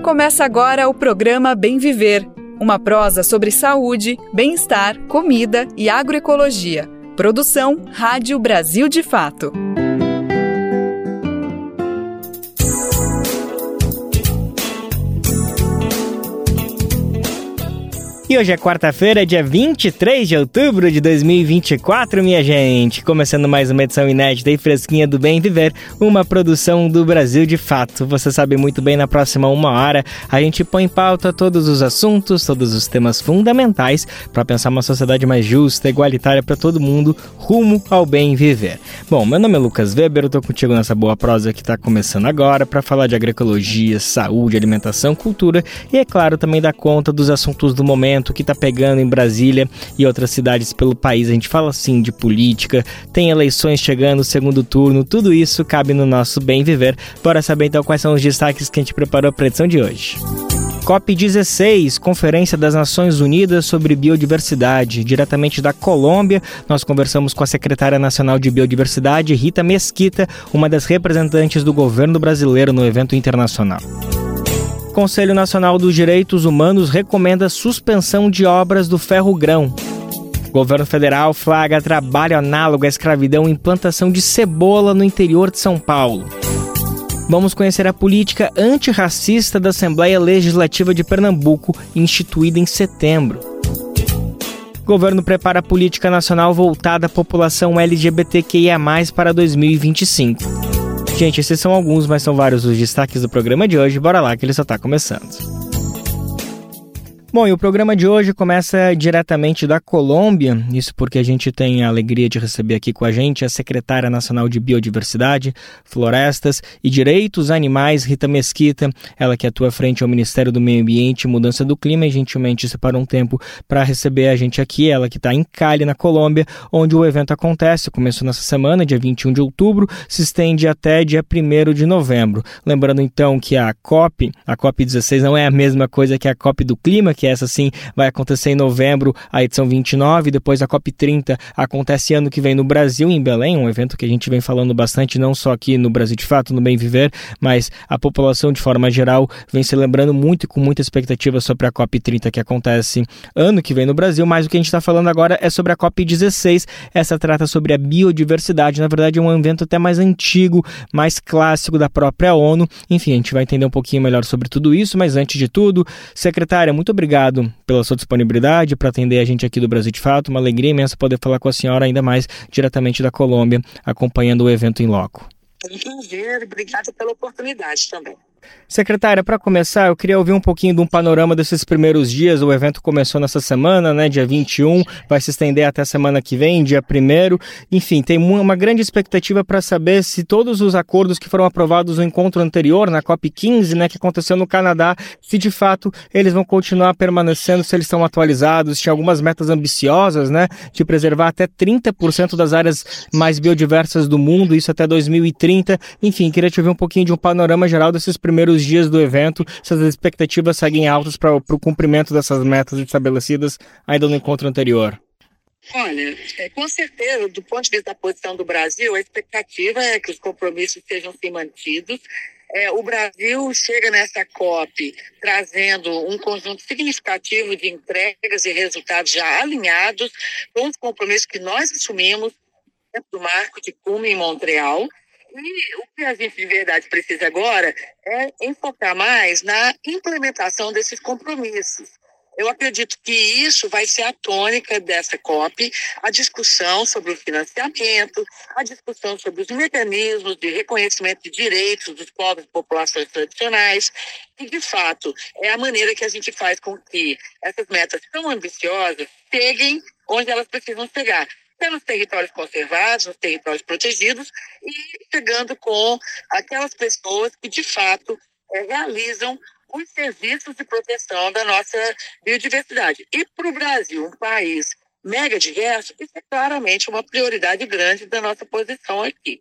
Começa agora o programa Bem Viver, uma prosa sobre saúde, bem-estar, comida e agroecologia. Produção Rádio Brasil de Fato. E hoje é quarta-feira, dia 23 de outubro de 2024, minha gente. Começando mais uma edição inédita e fresquinha do Bem Viver, uma produção do Brasil de Fato. Você sabe muito bem, na próxima uma hora, a gente põe em pauta todos os assuntos, todos os temas fundamentais para pensar uma sociedade mais justa, igualitária para todo mundo, rumo ao bem viver. Bom, meu nome é Lucas Weber, eu tô contigo nessa boa prosa que tá começando agora para falar de agroecologia, saúde, alimentação, cultura e, é claro, também dar conta dos assuntos do momento, que está pegando em Brasília e outras cidades pelo país. A gente fala sim de política, tem eleições chegando, segundo turno, tudo isso cabe no nosso Bem Viver. Bora saber então quais são os destaques que a gente preparou para a edição de hoje. COP16, Conferência das Nações Unidas sobre Biodiversidade. Diretamente da Colômbia, nós conversamos com a secretária nacional de Biodiversidade, Rita Mesquita, uma das representantes do governo brasileiro no evento internacional. O Conselho Nacional dos Direitos Humanos recomenda suspensão de obras do ferro-grão. O governo federal flagra trabalho análogo à escravidão em plantação de cebola no interior de São Paulo. Vamos conhecer a política antirracista da Assembleia Legislativa de Pernambuco, instituída em setembro. O governo prepara a política nacional voltada à população LGBTQIA+, para 2025. Gente, esses são alguns, mas são vários os destaques do programa de hoje. Bora lá que ele só está começando. Bom, e o programa de hoje começa diretamente da Colômbia, isso porque a gente tem a alegria de receber aqui com a gente a secretária nacional de Biodiversidade, Florestas e Direitos Animais, Rita Mesquita, ela que atua frente ao Ministério do Meio Ambiente e Mudança do Clima e gentilmente separou um tempo para receber a gente aqui, ela que está em Cali, na Colômbia, onde o evento acontece, começou nessa semana, dia 21 de outubro, se estende até dia 1º de novembro. Lembrando então que a COP16 não é a mesma coisa que a COP do Clima, que essa sim vai acontecer em novembro, a edição 29, depois a COP30 acontece ano que vem no Brasil, em Belém, um evento que a gente vem falando bastante, não só aqui no Brasil de Fato, no Bem Viver, mas a população de forma geral vem se lembrando muito e com muita expectativa sobre a COP30 que acontece ano que vem no Brasil, mas o que a gente está falando agora é sobre a COP16, essa trata sobre a biodiversidade, na verdade é um evento até mais antigo, mais clássico da própria ONU, enfim, a gente vai entender um pouquinho melhor sobre tudo isso, mas antes de tudo, secretária, muito obrigado pela sua disponibilidade para atender a gente aqui do Brasil de Fato. Uma alegria imensa poder falar com a senhora, ainda mais diretamente da Colômbia, acompanhando o evento em loco. Um prazer, obrigada pela oportunidade também. Secretária, para começar, eu queria ouvir um pouquinho de um panorama desses primeiros dias. O evento começou nessa semana, né, dia 21, vai se estender até a semana que vem, dia 1º. Enfim, tem uma grande expectativa para saber se todos os acordos que foram aprovados no encontro anterior, na COP15, né, que aconteceu no Canadá, se de fato eles vão continuar permanecendo, se eles estão atualizados. Tinha algumas metas ambiciosas, né, de preservar até 30% das áreas mais biodiversas do mundo, isso até 2030. Enfim, queria te ouvir um pouquinho de um panorama geral desses primeiros dias do evento, se as expectativas seguem altas para o cumprimento dessas metas estabelecidas ainda no encontro anterior. Olha, com certeza, do ponto de vista da posição do Brasil, a expectativa é que os compromissos sejam sim mantidos. O Brasil chega nessa COP trazendo um conjunto significativo de entregas e resultados já alinhados com os compromissos que nós assumimos dentro do marco de Cume em Montreal. E o que a gente de verdade precisa agora é enfocar mais na implementação desses compromissos. Eu acredito que isso vai ser a tônica dessa COP, a discussão sobre o financiamento, a discussão sobre os mecanismos de reconhecimento de direitos dos povos e populações tradicionais, e de fato é a maneira que a gente faz com que essas metas tão ambiciosas cheguem onde elas precisam chegar. Nos territórios conservados, nos territórios protegidos e chegando com aquelas pessoas que, de fato, realizam os serviços de proteção da nossa biodiversidade. E para o Brasil, um país mega diverso, isso é claramente uma prioridade grande da nossa posição aqui.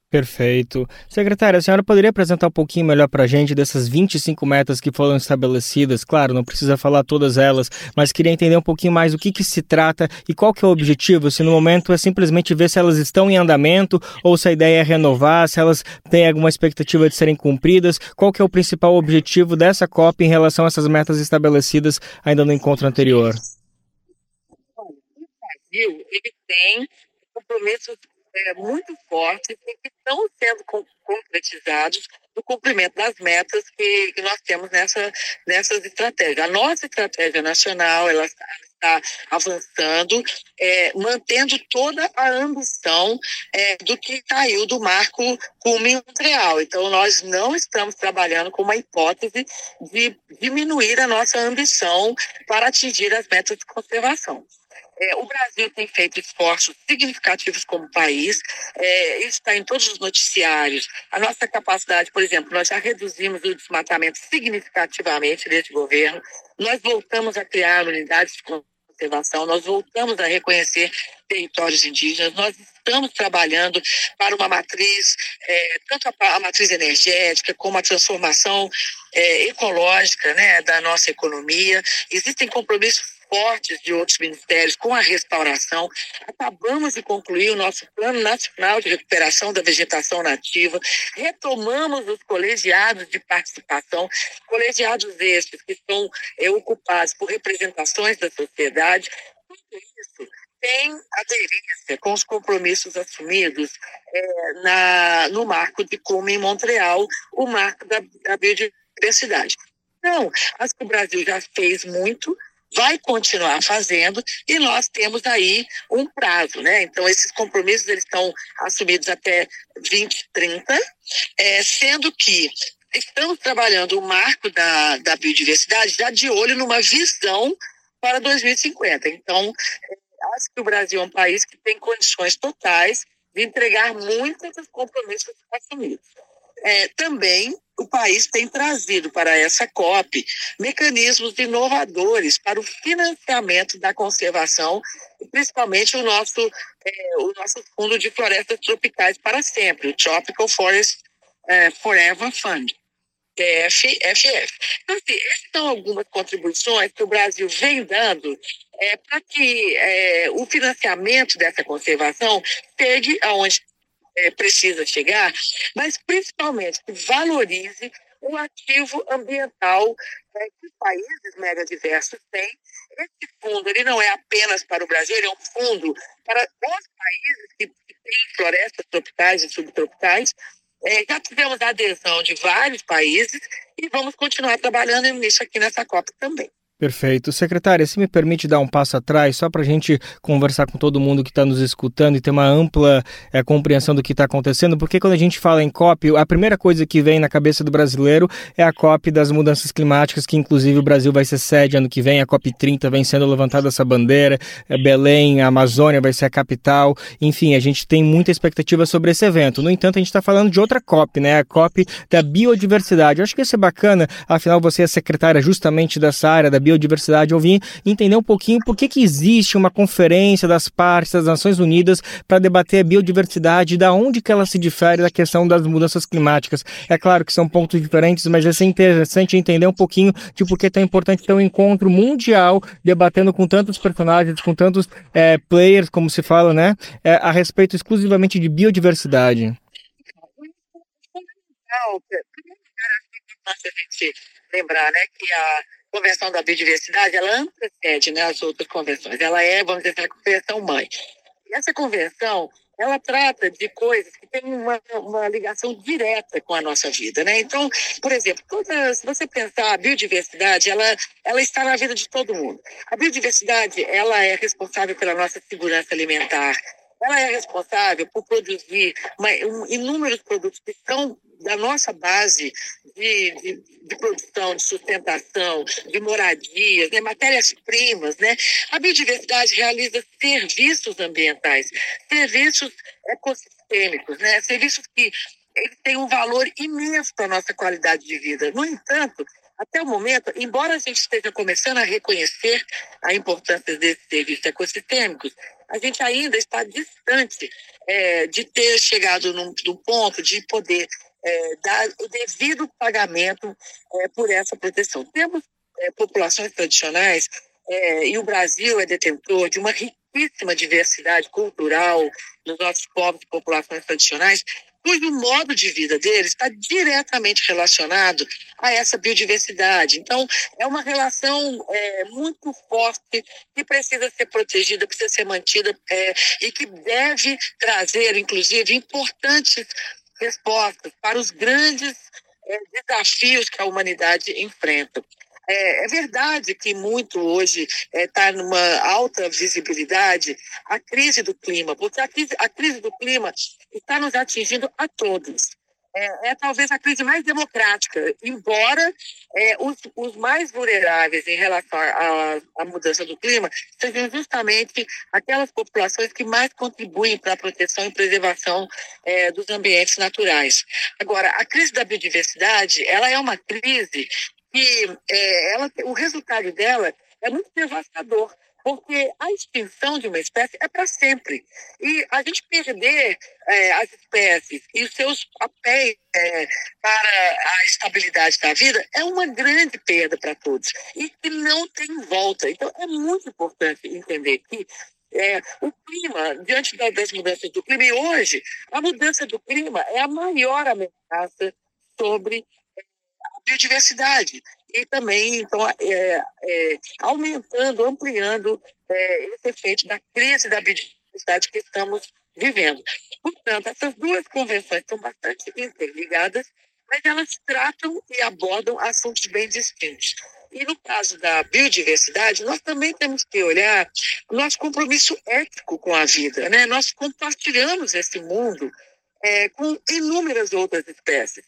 Perfeito. Secretária, a senhora poderia apresentar um pouquinho melhor para a gente dessas 25 metas que foram estabelecidas? Claro, não precisa falar todas elas, mas queria entender um pouquinho mais o que se trata e qual que é o objetivo, se no momento é simplesmente ver se elas estão em andamento ou se a ideia é renovar, se elas têm alguma expectativa de serem cumpridas, qual que é o principal objetivo dessa COP em relação a essas metas estabelecidas ainda no encontro anterior? Olha, o Brasil, ele tem compromissos muito fortes e que estão sendo concretizados no cumprimento das metas que nós temos nessas estratégias. A nossa estratégia nacional, ela está avançando, mantendo toda a ambição do que saiu do marco Cume-Montreal. Então, nós não estamos trabalhando com uma hipótese de diminuir a nossa ambição para atingir as metas de conservação. O Brasil tem feito esforços significativos como país, isso está em todos os noticiários. A nossa capacidade, por exemplo, nós já reduzimos o desmatamento significativamente neste governo, nós voltamos a criar unidades de conservação, nós voltamos a reconhecer territórios indígenas, nós estamos trabalhando para uma matriz, tanto a matriz energética como a transformação ecológica, né, da nossa economia. Existem compromissos fortes de outros ministérios com a restauração. Acabamos de concluir o nosso Plano Nacional de Recuperação da Vegetação Nativa, retomamos os colegiados de participação, colegiados estes que são ocupados por representações da sociedade. Tudo isso tem aderência com os compromissos assumidos no marco de Cume em Montreal, o marco da biodiversidade. Então, acho que o Brasil já fez muito, vai continuar fazendo e nós temos aí um prazo, né? Então, esses compromissos eles estão assumidos até 2030, sendo que estamos trabalhando o marco da biodiversidade já de olho numa visão para 2050. Então, acho que o Brasil é um país que tem condições totais de entregar muitos dos compromissos assumidos. Também o país tem trazido para essa COP mecanismos inovadores para o financiamento da conservação, principalmente o nosso Fundo de Florestas Tropicais para Sempre, o Tropical Forest Forever Fund, TFFF. Então, assim, essas são algumas contribuições que o Brasil vem dando para que o financiamento dessa conservação chegue aonde precisa chegar, mas principalmente que valorize o ativo ambiental que os países megadiversos têm. Esse fundo ele não é apenas para o Brasil, ele é um fundo para os países que têm florestas tropicais e subtropicais. Já tivemos a adesão de vários países e vamos continuar trabalhando nisso aqui nessa COP também. Perfeito. Secretária, se me permite dar um passo atrás, só para a gente conversar com todo mundo que está nos escutando e ter uma ampla compreensão do que está acontecendo, porque quando a gente fala em COP, a primeira coisa que vem na cabeça do brasileiro é a COP das mudanças climáticas, que inclusive o Brasil vai ser sede ano que vem, a COP 30 vem sendo levantada essa bandeira, Belém, a Amazônia vai ser a capital, enfim, a gente tem muita expectativa sobre esse evento. No entanto, a gente está falando de outra COP, né? A COP da biodiversidade. Eu acho que isso é bacana, afinal você é secretária justamente dessa área da biodiversidade, eu vim entender um pouquinho por que existe uma conferência das partes das Nações Unidas para debater a biodiversidade e da onde que ela se difere da questão das mudanças climáticas. É claro que são pontos diferentes, mas vai ser interessante entender um pouquinho de por que é tão importante ter um encontro mundial debatendo com tantos personagens, com tantos players, como se fala, né, a respeito exclusivamente de biodiversidade. Primeiro lugar, acho que é importante a gente lembrar, né, que a Convenção da Biodiversidade, ela antecede, né, as outras convenções. Ela vamos dizer, a convenção mãe. E essa convenção, ela trata de coisas que têm uma ligação direta com a nossa vida, né? Então, por exemplo, se você pensar a biodiversidade, ela está na vida de todo mundo. A biodiversidade, ela é responsável pela nossa segurança alimentar. Ela é responsável por produzir inúmeros produtos que são da nossa base de produção, de sustentação, de moradias, né, matérias-primas, né? A biodiversidade realiza serviços ambientais, serviços ecossistêmicos, né? Serviços que eles têm um valor imenso para a nossa qualidade de vida. No entanto, até o momento, embora a gente esteja começando a reconhecer a importância desses serviços ecossistêmicos, a gente ainda está distante de ter chegado num ponto de poder dar o devido pagamento por essa proteção. Temos populações tradicionais, e o Brasil é detentor de uma riquíssima diversidade cultural nos nossos povos e populações tradicionais, cujo modo de vida deles está diretamente relacionado a essa biodiversidade. Então, é uma relação muito forte que precisa ser protegida, precisa ser mantida e que deve trazer, inclusive, importantes respostas para os grandes desafios que a humanidade enfrenta. É verdade que muito hoje está numa alta visibilidade a crise do clima, porque a crise do clima está nos atingindo a todos. É talvez a crise mais democrática, embora os mais vulneráveis em relação à mudança do clima sejam justamente aquelas populações que mais contribuem para a proteção e preservação dos ambientes naturais. Agora, a crise da biodiversidade, ela é uma crise que o resultado dela é muito devastador, porque a extinção de uma espécie é para sempre. E a gente perder as espécies e os seus papéis para a estabilidade da vida é uma grande perda para todos e que não tem volta. Então, é muito importante entender que o clima, diante das mudanças do clima, e hoje a mudança do clima é a maior ameaça sobre biodiversidade e também, então, aumentando, ampliando esse efeito da crise da biodiversidade que estamos vivendo. Portanto, essas duas convenções são bastante interligadas, mas elas tratam e abordam assuntos bem distintos. E no caso da biodiversidade, nós também temos que olhar o nosso compromisso ético com a vida, né? Nós compartilhamos esse mundo com inúmeras outras espécies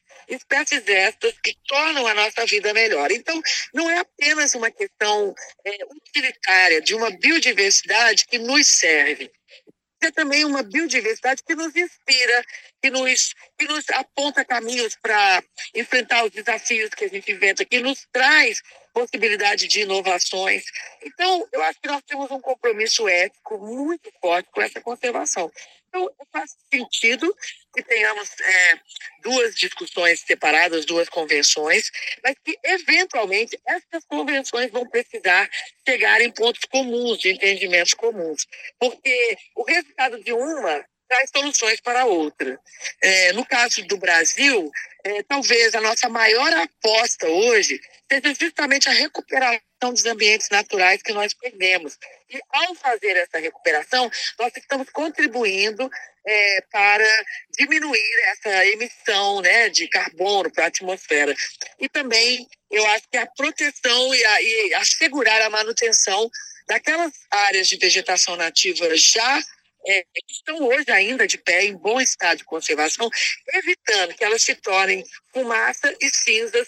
estas que tornam a nossa vida melhor. Então, não é apenas uma questão utilitária de uma biodiversidade que nos serve, é também uma biodiversidade que nos inspira, que nos aponta caminhos para enfrentar os desafios que a gente inventa, que nos traz possibilidade de inovações. Então, eu acho que nós temos um compromisso ético muito forte com essa conservação. Então, faz sentido que tenhamos duas discussões separadas, duas convenções, mas que, eventualmente, essas convenções vão precisar chegar em pontos comuns, de entendimentos comuns, porque o resultado de uma traz soluções para a outra. No caso do Brasil, talvez a nossa maior aposta hoje seja justamente a recuperação dos ambientes naturais que nós perdemos. E, ao fazer essa recuperação, nós estamos contribuindo para diminuir essa emissão, né, de carbono para a atmosfera. E também, eu acho que a proteção e assegurar a manutenção daquelas áreas de vegetação nativa já estão hoje ainda de pé, em bom estado de conservação, evitando que elas se tornem fumaça e cinzas,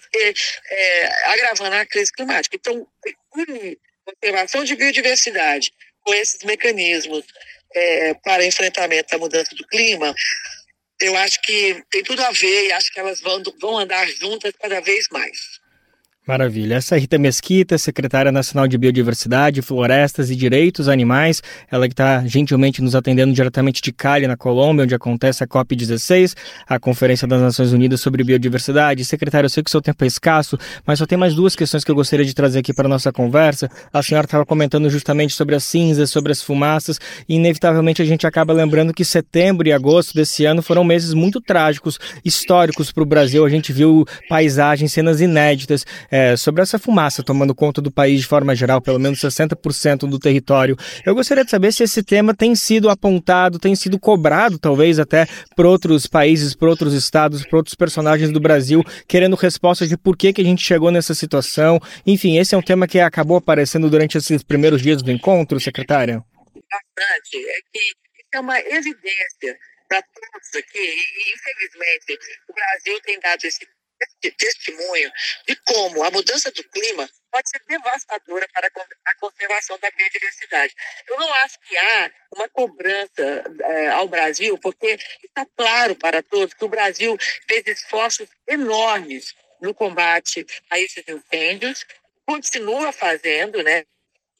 agravando a crise climática. Então, unir conservação de biodiversidade com esses mecanismos para enfrentamento da mudança do clima, eu acho que tem tudo a ver e acho que elas vão andar juntas cada vez mais. Maravilha. Essa é Rita Mesquita, secretária nacional de Biodiversidade, Florestas e Direitos Animais. Ela que está gentilmente nos atendendo diretamente de Cali, na Colômbia, onde acontece a COP16, a Conferência das Nações Unidas sobre Biodiversidade. Secretária, eu sei que o seu tempo é escasso, mas só tem mais duas questões que eu gostaria de trazer aqui para a nossa conversa. A senhora estava comentando justamente sobre as cinzas, sobre as fumaças, e inevitavelmente a gente acaba lembrando que setembro e agosto desse ano foram meses muito trágicos, históricos para o Brasil. A gente viu paisagens, cenas inéditas, sobre essa fumaça tomando conta do país de forma geral, pelo menos 60% do território. Eu gostaria de saber se esse tema tem sido apontado, tem sido cobrado, talvez até por outros países, por outros estados, por outros personagens do Brasil, querendo respostas de por que a gente chegou nessa situação. Enfim, esse é um tema que acabou aparecendo durante esses primeiros dias do encontro, secretária? Bastante. É que isso é uma evidência para todos aqui. E, infelizmente, o Brasil tem dado esse testemunho de como a mudança do clima pode ser devastadora para a conservação da biodiversidade. Eu não acho que há uma cobrança ao Brasil, porque está claro para todos que o Brasil fez esforços enormes no combate a esses incêndios, continua fazendo, né?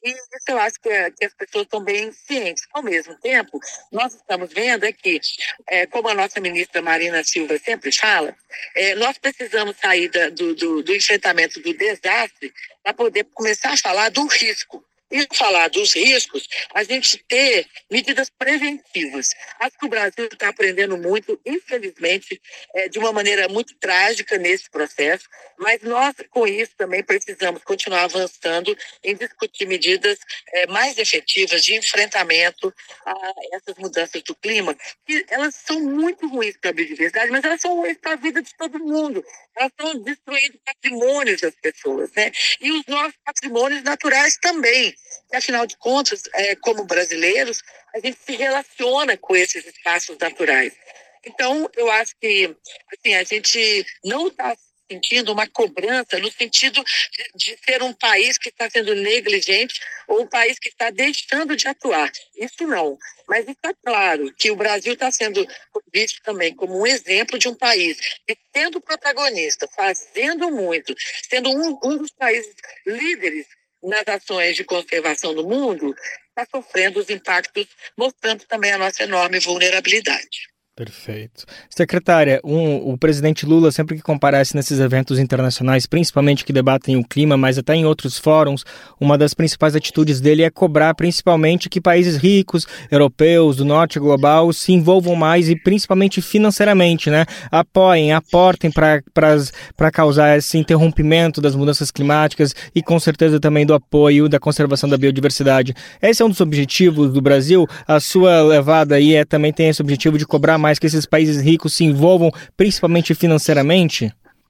E isso eu acho que as pessoas estão bem cientes. Ao mesmo tempo, nós estamos vendo que, como a nossa ministra Marina Silva sempre fala, nós precisamos sair do enfrentamento do desastre para poder começar a falar do risco. E falar dos riscos, a gente ter medidas preventivas. Acho que o Brasil está aprendendo muito, infelizmente, de uma maneira muito trágica nesse processo, mas nós, com isso, também precisamos continuar avançando em discutir medidas mais efetivas de enfrentamento a essas mudanças do clima, que elas são muito ruins para a biodiversidade, mas elas são ruins para a vida de todo mundo. Elas estão destruindo patrimônios das pessoas, né? E os nossos patrimônios naturais também. Que, afinal de contas, como brasileiros, a gente se relaciona com esses espaços naturais. Então, eu acho que assim, a gente não está sentindo uma cobrança no sentido de ser um país que está sendo negligente ou um país que está deixando de atuar. Isso não. Mas está claro que o Brasil está sendo visto também como um exemplo de um país que, sendo protagonista, fazendo muito, sendo um dos países líderes nas ações de conservação do mundo, está sofrendo os impactos, mostrando também a nossa enorme vulnerabilidade. Perfeito. Secretária, o presidente Lula, sempre que comparece nesses eventos internacionais, principalmente que debatem o clima, mas até em outros fóruns, uma das principais atitudes dele é cobrar principalmente que países ricos, europeus, do norte global, se envolvam mais e principalmente financeiramente, né? Aportem para causar esse interrompimento das mudanças climáticas e com certeza também do apoio da conservação da biodiversidade. Esse é um dos objetivos do Brasil. A sua levada aí também tem esse objetivo de cobrar mais que esses países ricos se envolvam, principalmente financeiramente?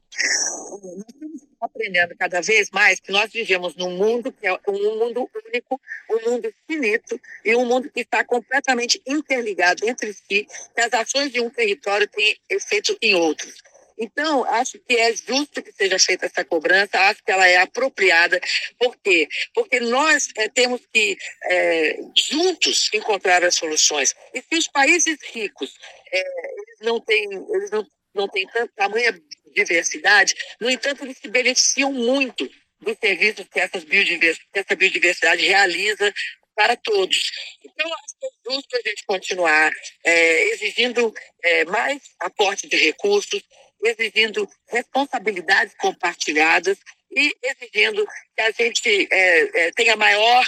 Nós estamos aprendendo cada vez mais que nós vivemos num mundo que é um mundo único, um mundo finito e um mundo que está completamente interligado entre si, que as ações de um território têm efeito em outros. Então, acho que é justo que seja feita essa cobrança, acho que ela é apropriada. Por quê? Porque nós temos que, juntos, encontrar as soluções. E se os países ricos eles não têm tamanha diversidade, no entanto, eles se beneficiam muito dos serviços que essa biodiversidade realiza para todos. Então, acho que é justo a gente continuar exigindo mais aporte de recursos, exigindo responsabilidades compartilhadas e exigindo que a gente tenha maior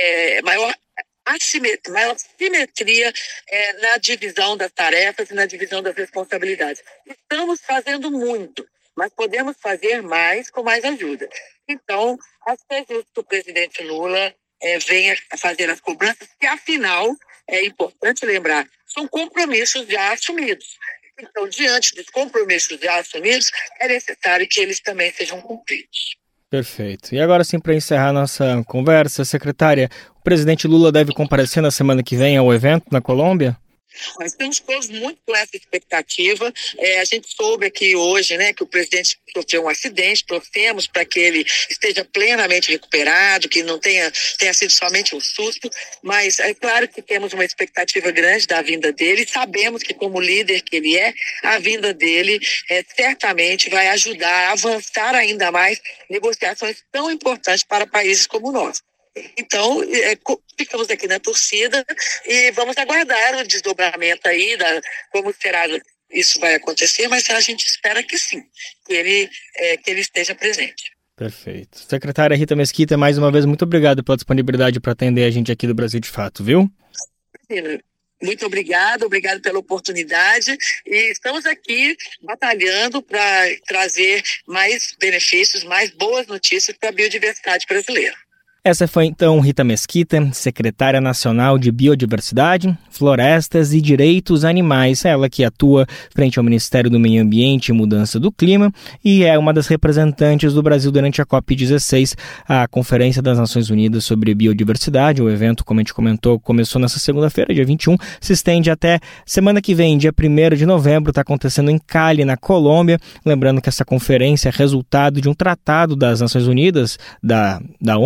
simetria na divisão das tarefas e na divisão das responsabilidades. Estamos fazendo muito, mas podemos fazer mais com mais ajuda. Então, acho que é justo que o presidente Lula venha a fazer as cobranças, que, afinal, é importante lembrar, são compromissos já assumidos. Então, diante dos compromissos já assumidos, é necessário que eles também sejam cumpridos. Perfeito. E agora sim, para encerrar nossa conversa, secretária, o presidente Lula deve comparecer na semana que vem ao evento na Colômbia? Nós estamos todos muito com essa expectativa. A gente soube aqui hoje, né, que o presidente sofreu um acidente, torcemos para que ele esteja plenamente recuperado, que não tenha sido somente um susto, mas é claro que temos uma expectativa grande da vinda dele, sabemos que, como líder que ele é, a vinda dele certamente vai ajudar a avançar ainda mais negociações tão importantes para países como o nosso. Então, ficamos aqui na torcida e vamos aguardar o desdobramento aí, como será isso vai acontecer, mas a gente espera que sim, que ele esteja presente. Perfeito. Secretária Rita Mesquita, mais uma vez, muito obrigado pela disponibilidade para atender a gente aqui do Brasil de Fato, viu? Muito obrigado pela oportunidade e estamos aqui batalhando para trazer mais benefícios, mais boas notícias para a biodiversidade brasileira. Essa foi então Rita Mesquita, secretária nacional de Biodiversidade, Florestas e Direitos Animais, ela que atua frente ao Ministério do Meio Ambiente e Mudança do Clima e é uma das representantes do Brasil durante a COP16, a Conferência das Nações Unidas sobre Biodiversidade. O evento, como a gente comentou, começou nessa segunda-feira, dia 21, se estende até semana que vem, dia 1º de novembro, está acontecendo em Cali, na Colômbia. Lembrando que essa conferência é resultado de um tratado das Nações Unidas, da ONU, né?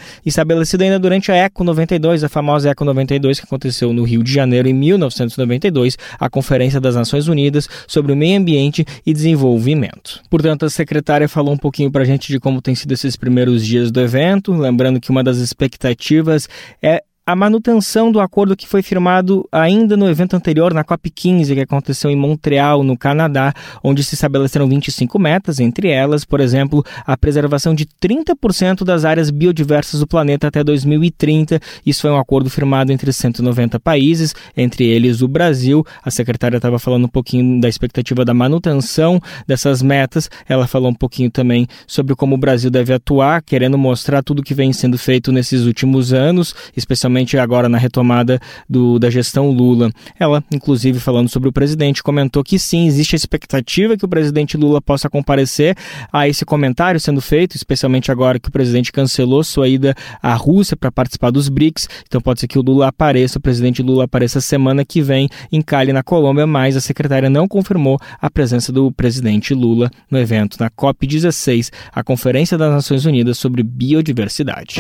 estabelecido ainda durante a Eco 92, a famosa Eco 92, que aconteceu no Rio de Janeiro em 1992, a Conferência das Nações Unidas sobre o Meio Ambiente e Desenvolvimento. Portanto, a secretária falou um pouquinho para a gente de como tem sido esses primeiros dias do evento, lembrando que uma das expectativas é a manutenção do acordo que foi firmado ainda no evento anterior, na COP15, que aconteceu em Montreal, no Canadá, onde se estabeleceram 25 metas, entre elas, por exemplo, a preservação de 30% das áreas biodiversas do planeta até 2030. Isso foi um acordo firmado entre 190 países, entre eles o Brasil. A secretária estava falando um pouquinho da expectativa da manutenção dessas metas. Ela falou um pouquinho também sobre como o Brasil deve atuar, querendo mostrar tudo que vem sendo feito nesses últimos anos, especialmente agora na retomada da gestão Lula. Ela, inclusive, falando sobre o presidente, comentou que sim, existe a expectativa que o presidente Lula possa comparecer a esse comentário sendo feito, especialmente agora que o presidente cancelou sua ida à Rússia para participar dos BRICS. Então pode ser que o presidente Lula apareça semana que vem em Cali, na Colômbia, mas a secretária não confirmou a presença do presidente Lula no evento, na COP16, a Conferência das Nações Unidas sobre Biodiversidade.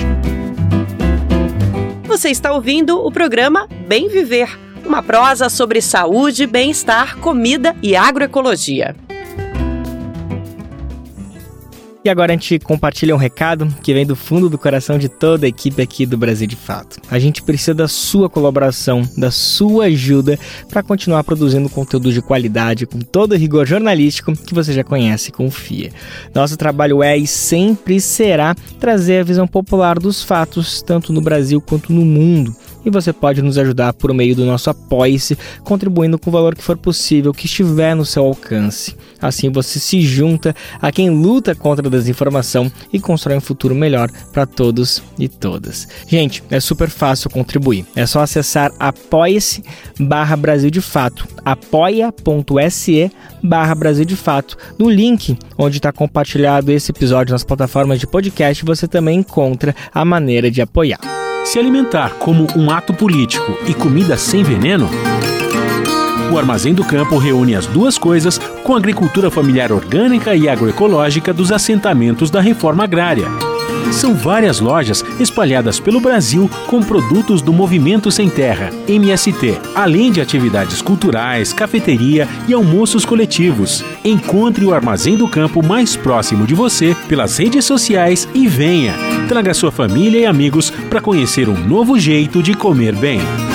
Você está ouvindo o programa Bem Viver, uma prosa sobre saúde, bem-estar, comida e agroecologia. E agora a gente compartilha um recado que vem do fundo do coração de toda a equipe aqui do Brasil de Fato. A gente precisa da sua colaboração, da sua ajuda para continuar produzindo conteúdo de qualidade com todo o rigor jornalístico que você já conhece e confia. Nosso trabalho é e sempre será trazer a visão popular dos fatos, tanto no Brasil quanto no mundo. E você pode nos ajudar por meio do nosso Apoie-se, contribuindo com o valor que for possível, que estiver no seu alcance. Assim você se junta a quem luta contra a desinformação e constrói um futuro melhor para todos e todas. Gente, é super fácil contribuir. É só acessar apoia-se/Brasil de Fato, apoia.se/Brasil de Fato. No link onde está compartilhado esse episódio nas plataformas de podcast, você também encontra a maneira de apoiar. Se alimentar como um ato político e comida sem veneno? O Armazém do Campo reúne as duas coisas com a agricultura familiar orgânica e agroecológica dos assentamentos da reforma agrária. São várias lojas espalhadas pelo Brasil com produtos do Movimento Sem Terra, MST, além de atividades culturais, cafeteria e almoços coletivos. Encontre o Armazém do Campo mais próximo de você pelas redes sociais e venha. Traga sua família e amigos para conhecer um novo jeito de comer bem.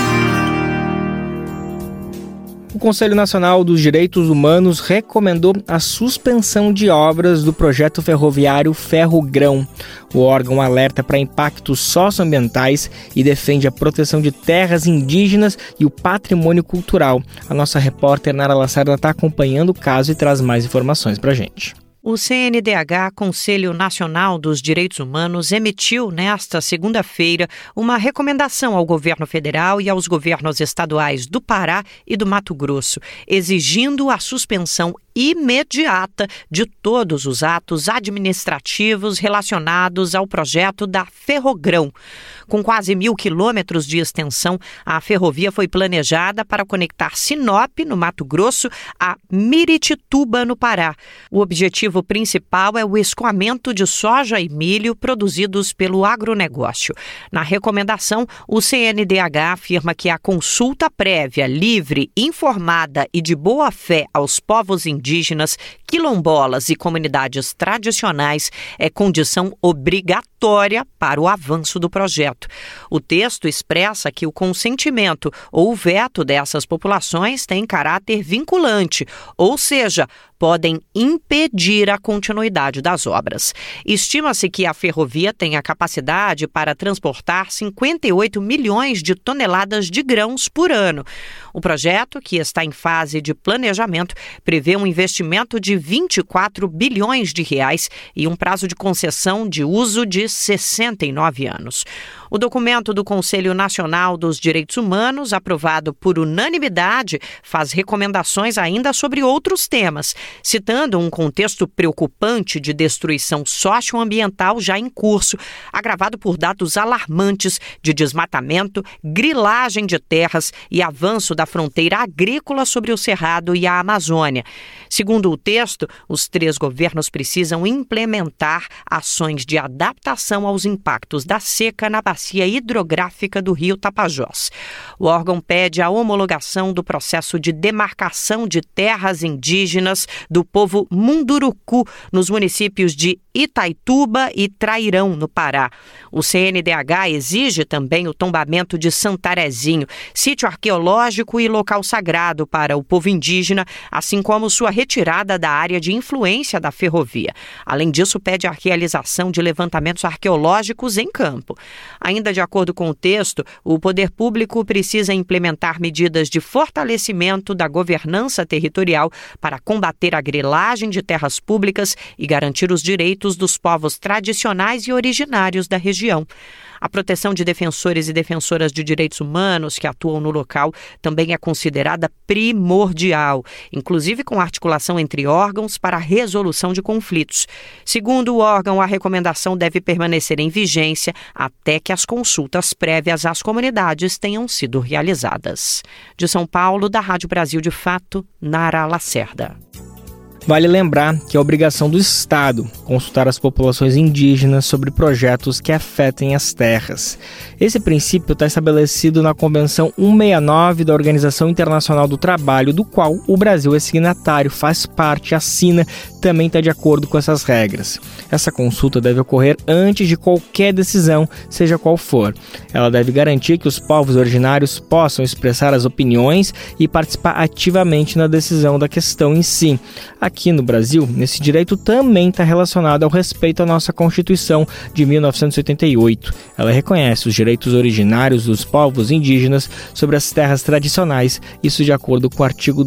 O Conselho Nacional dos Direitos Humanos recomendou a suspensão de obras do projeto ferroviário Ferrogrão. O órgão alerta para impactos socioambientais e defende a proteção de terras indígenas e o patrimônio cultural. A nossa repórter Nara Lacerda está acompanhando o caso e traz mais informações para a gente. O CNDH, Conselho Nacional dos Direitos Humanos, emitiu nesta segunda-feira uma recomendação ao governo federal e aos governos estaduais do Pará e do Mato Grosso, exigindo a suspensão imediata de todos os atos administrativos relacionados ao projeto da Ferrogrão. Com quase 1.000 quilômetros de extensão, a ferrovia foi planejada para conectar Sinop, no Mato Grosso, a Miritituba, no Pará. O objetivo principal é o escoamento de soja e milho produzidos pelo agronegócio. Na recomendação, o CNDH afirma que a consulta prévia, livre, informada e de boa-fé aos povos indígenas, quilombolas e comunidades tradicionais é condição obrigatória para o avanço do projeto. O texto expressa que o consentimento ou veto dessas populações tem caráter vinculante, ou seja, podem impedir a continuidade das obras. Estima-se que a ferrovia tem a capacidade para transportar 58 milhões de toneladas de grãos por ano. O projeto, que está em fase de planejamento, prevê um investimento de 24 bilhões de reais e um prazo de concessão de uso de 69 anos. O documento do Conselho Nacional dos Direitos Humanos, aprovado por unanimidade, faz recomendações ainda sobre outros temas, citando um contexto preocupante de destruição socioambiental já em curso, agravado por dados alarmantes de desmatamento, grilagem de terras e avanço da fronteira agrícola sobre o Cerrado e a Amazônia. Segundo o texto, os 3 governos precisam implementar ações de adaptação aos impactos da seca na bacia hidrográfica do rio Tapajós. O órgão pede a homologação do processo de demarcação de terras indígenas do povo Munduruku, nos municípios de Itaituba e Trairão, no Pará. O CNDH exige também o tombamento de Santarezinho, sítio arqueológico e local sagrado para o povo indígena, assim como sua retirada da área de influência da ferrovia. Além disso, pede a realização de levantamentos arqueológicos em campo. Ainda de acordo com o texto, o poder público precisa implementar medidas de fortalecimento da governança territorial para combater a grilagem de terras públicas e garantir os direitos dos povos tradicionais e originários da região. A proteção de defensores e defensoras de direitos humanos que atuam no local também é considerada primordial, inclusive com articulação entre órgãos para a resolução de conflitos. Segundo o órgão, a recomendação deve permanecer em vigência até que as consultas prévias às comunidades tenham sido realizadas. De São Paulo, da Rádio Brasil de Fato, Nara Lacerda. Vale lembrar que é obrigação do Estado consultar as populações indígenas sobre projetos que afetem as terras. Esse princípio está estabelecido na Convenção 169 da Organização Internacional do Trabalho, do qual o Brasil é signatário, faz parte, assina, também está de acordo com essas regras. Essa consulta deve ocorrer antes de qualquer decisão, seja qual for. Ela deve garantir que os povos originários possam expressar as opiniões e participar ativamente na decisão da questão em si. Aqui no Brasil, esse direito também está relacionado ao respeito à nossa Constituição de 1988. Ela reconhece os direitos originários dos povos indígenas sobre as terras tradicionais, isso de acordo com o artigo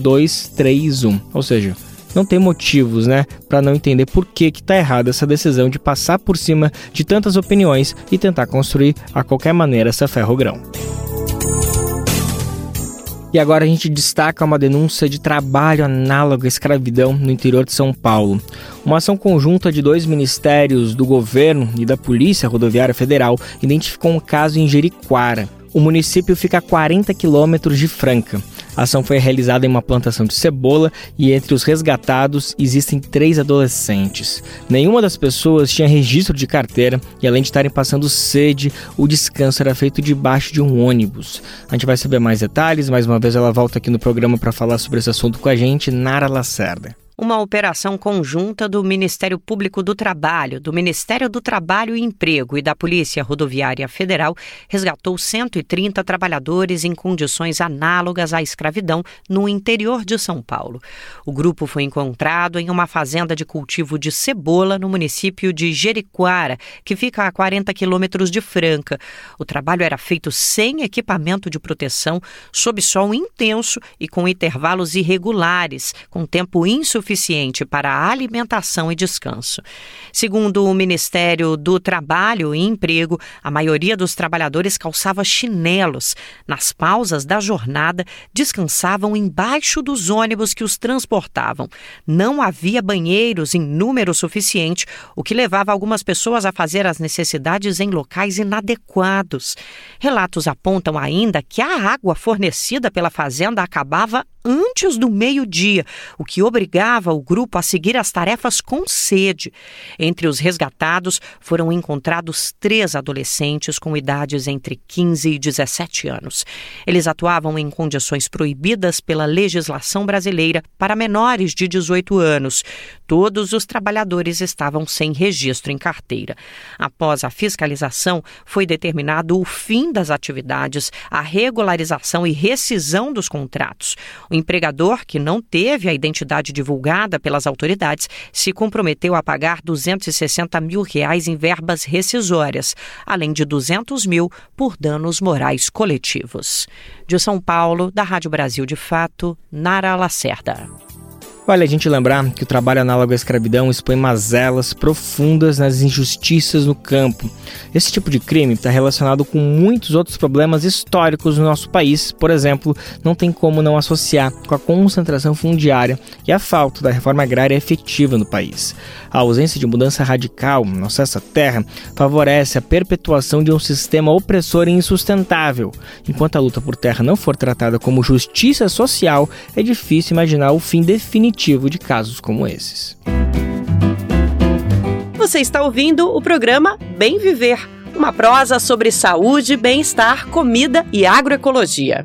231. Ou seja, não tem motivos, para não entender por que está errada essa decisão de passar por cima de tantas opiniões e tentar construir a qualquer maneira essa ferrogrão. E agora a gente destaca uma denúncia de trabalho análogo à escravidão no interior de São Paulo. Uma ação conjunta de 2 ministérios do governo e da Polícia Rodoviária Federal identificou um caso em Jeriquara. O município fica a 40 quilômetros de Franca. A ação foi realizada em uma plantação de cebola e entre os resgatados existem 3 adolescentes. Nenhuma das pessoas tinha registro de carteira e, além de estarem passando sede, o descanso era feito debaixo de um ônibus. A gente vai saber mais detalhes, mais uma vez ela volta aqui no programa para falar sobre esse assunto com a gente, Nara Lacerda. Uma operação conjunta do Ministério Público do Trabalho, do Ministério do Trabalho e Emprego e da Polícia Rodoviária Federal resgatou 130 trabalhadores em condições análogas à escravidão no interior de São Paulo. O grupo foi encontrado em uma fazenda de cultivo de cebola no município de Jeriquara, que fica a 40 quilômetros de Franca. O trabalho era feito sem equipamento de proteção, sob sol intenso e com intervalos irregulares, com tempo insuficiente para a alimentação e descanso. Segundo o Ministério do Trabalho e Emprego, a maioria dos trabalhadores calçava chinelos. Nas pausas da jornada, descansavam embaixo dos ônibus que os transportavam. Não havia banheiros em número suficiente, o que levava algumas pessoas a fazer as necessidades em locais inadequados. Relatos apontam ainda que a água fornecida pela fazenda acabava antes do meio-dia, o que obrigava o grupo a seguir as tarefas com sede. Entre os resgatados foram encontrados 3 adolescentes com idades entre 15 e 17 anos. Eles atuavam em condições proibidas pela legislação brasileira para menores de 18 anos. Todos os trabalhadores estavam sem registro em carteira. Após a fiscalização, foi determinado o fim das atividades, a regularização e rescisão dos contratos. O empregador, que não teve a identidade divulgada pelas autoridades, se comprometeu a pagar R$260 mil em verbas rescisórias, além de R$200 mil por danos morais coletivos. De São Paulo, da Rádio Brasil de Fato, Nara Lacerda. Vale a gente lembrar que o trabalho análogo à escravidão expõe mazelas profundas nas injustiças no campo. Esse tipo de crime está relacionado com muitos outros problemas históricos no nosso país. Por exemplo, não tem como não associar com a concentração fundiária e a falta da reforma agrária efetiva no país. A ausência de mudança radical no acesso à terra favorece a perpetuação de um sistema opressor e insustentável. Enquanto a luta por terra não for tratada como justiça social, é difícil imaginar o fim definitivo de casos como esses. Você está ouvindo o programa Bem Viver, uma prosa sobre saúde, bem-estar, comida e agroecologia.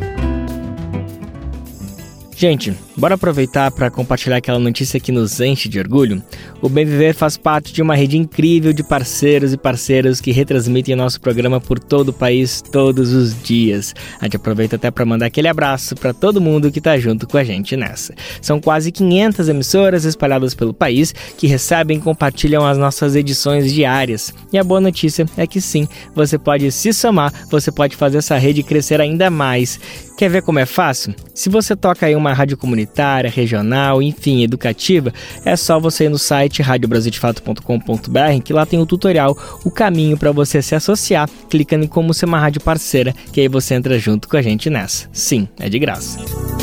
Gente, bora aproveitar para compartilhar aquela notícia que nos enche de orgulho? O Bem Viver faz parte de uma rede incrível de parceiros e parceiras que retransmitem o nosso programa por todo o país todos os dias. A gente aproveita até para mandar aquele abraço para todo mundo que está junto com a gente nessa. São quase 500 emissoras espalhadas pelo país que recebem e compartilham as nossas edições diárias. E a boa notícia é que sim, você pode se somar, você pode fazer essa rede crescer ainda mais. Quer ver como é fácil? Se você toca aí uma rádio comunitária, regional, enfim, educativa, é só você ir no site radiobrasildefato.com.br, que lá tem o tutorial, o caminho para você se associar, clicando em como ser uma rádio parceira, que aí você entra junto com a gente nessa. Sim, é de graça.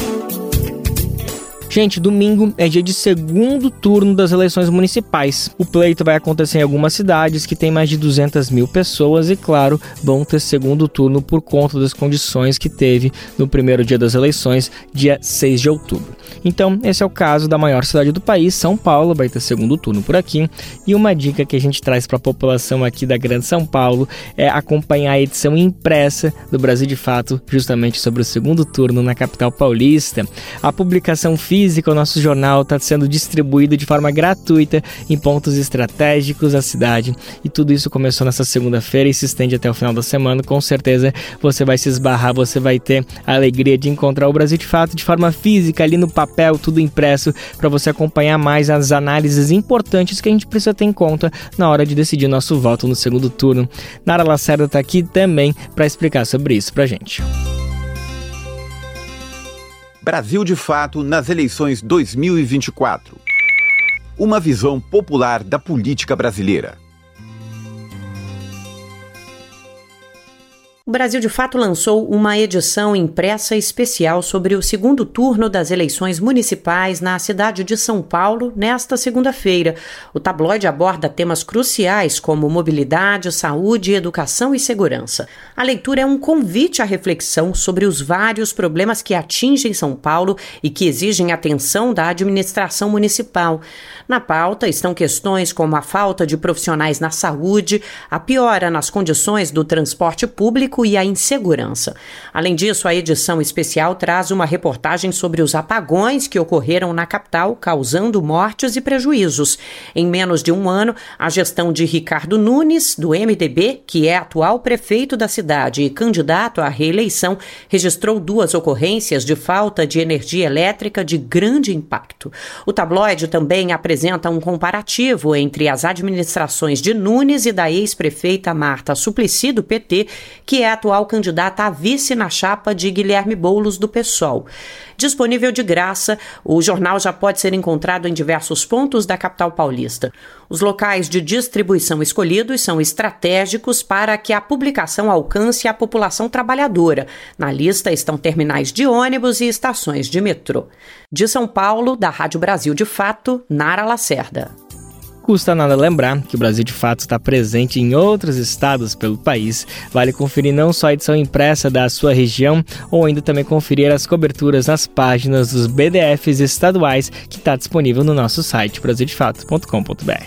Gente, domingo é dia de segundo turno das eleições municipais. O pleito vai acontecer em algumas cidades que tem mais de 200 mil pessoas e, claro, vão ter segundo turno por conta das condições que teve no primeiro dia das eleições, dia 6 de outubro. Então, esse é o caso da maior cidade do país, São Paulo, vai ter segundo turno por aqui. E uma dica que a gente traz para a população aqui da Grande São Paulo é acompanhar a edição impressa do Brasil de Fato, justamente sobre o segundo turno na capital paulista. A publicação física, o nosso jornal está sendo distribuído de forma gratuita em pontos estratégicos da cidade. E tudo isso começou nessa segunda-feira e se estende até o final da semana. Com certeza você vai se esbarrar, você vai ter a alegria de encontrar o Brasil de Fato de forma física, ali no papel, tudo impresso, para você acompanhar mais as análises importantes que a gente precisa ter em conta na hora de decidir nosso voto no segundo turno. Nara Lacerda está aqui também para explicar sobre isso pra gente. Brasil de Fato nas eleições 2024. Uma visão popular da política brasileira. O Brasil de Fato lançou uma edição impressa especial sobre o segundo turno das eleições municipais na cidade de São Paulo nesta segunda-feira. O tabloide aborda temas cruciais como mobilidade, saúde, educação e segurança. A leitura é um convite à reflexão sobre os vários problemas que atingem São Paulo e que exigem atenção da administração municipal. Na pauta estão questões como a falta de profissionais na saúde, a piora nas condições do transporte público e a insegurança. Além disso, a edição especial traz uma reportagem sobre os apagões que ocorreram na capital, causando mortes e prejuízos. Em menos de um ano, a gestão de Ricardo Nunes, do MDB, que é atual prefeito da cidade e candidato à reeleição, registrou 2 ocorrências de falta de energia elétrica de grande impacto. O tabloide também apresenta um comparativo entre as administrações de Nunes e da ex-prefeita Marta Suplicy, do PT, que é atual candidata a vice na chapa de Guilherme Boulos, do PSOL. Disponível de graça, o jornal já pode ser encontrado em diversos pontos da capital paulista. Os locais de distribuição escolhidos são estratégicos para que a publicação alcance a população trabalhadora. Na lista estão terminais de ônibus e estações de metrô. De São Paulo, da Rádio Brasil de Fato, Nara Lacerda. Custa nada lembrar que o Brasil de Fato está presente em outros estados pelo país. Vale conferir não só a edição impressa da sua região, ou ainda também conferir as coberturas nas páginas dos BDFs estaduais, que está disponível no nosso site brasildefato.com.br.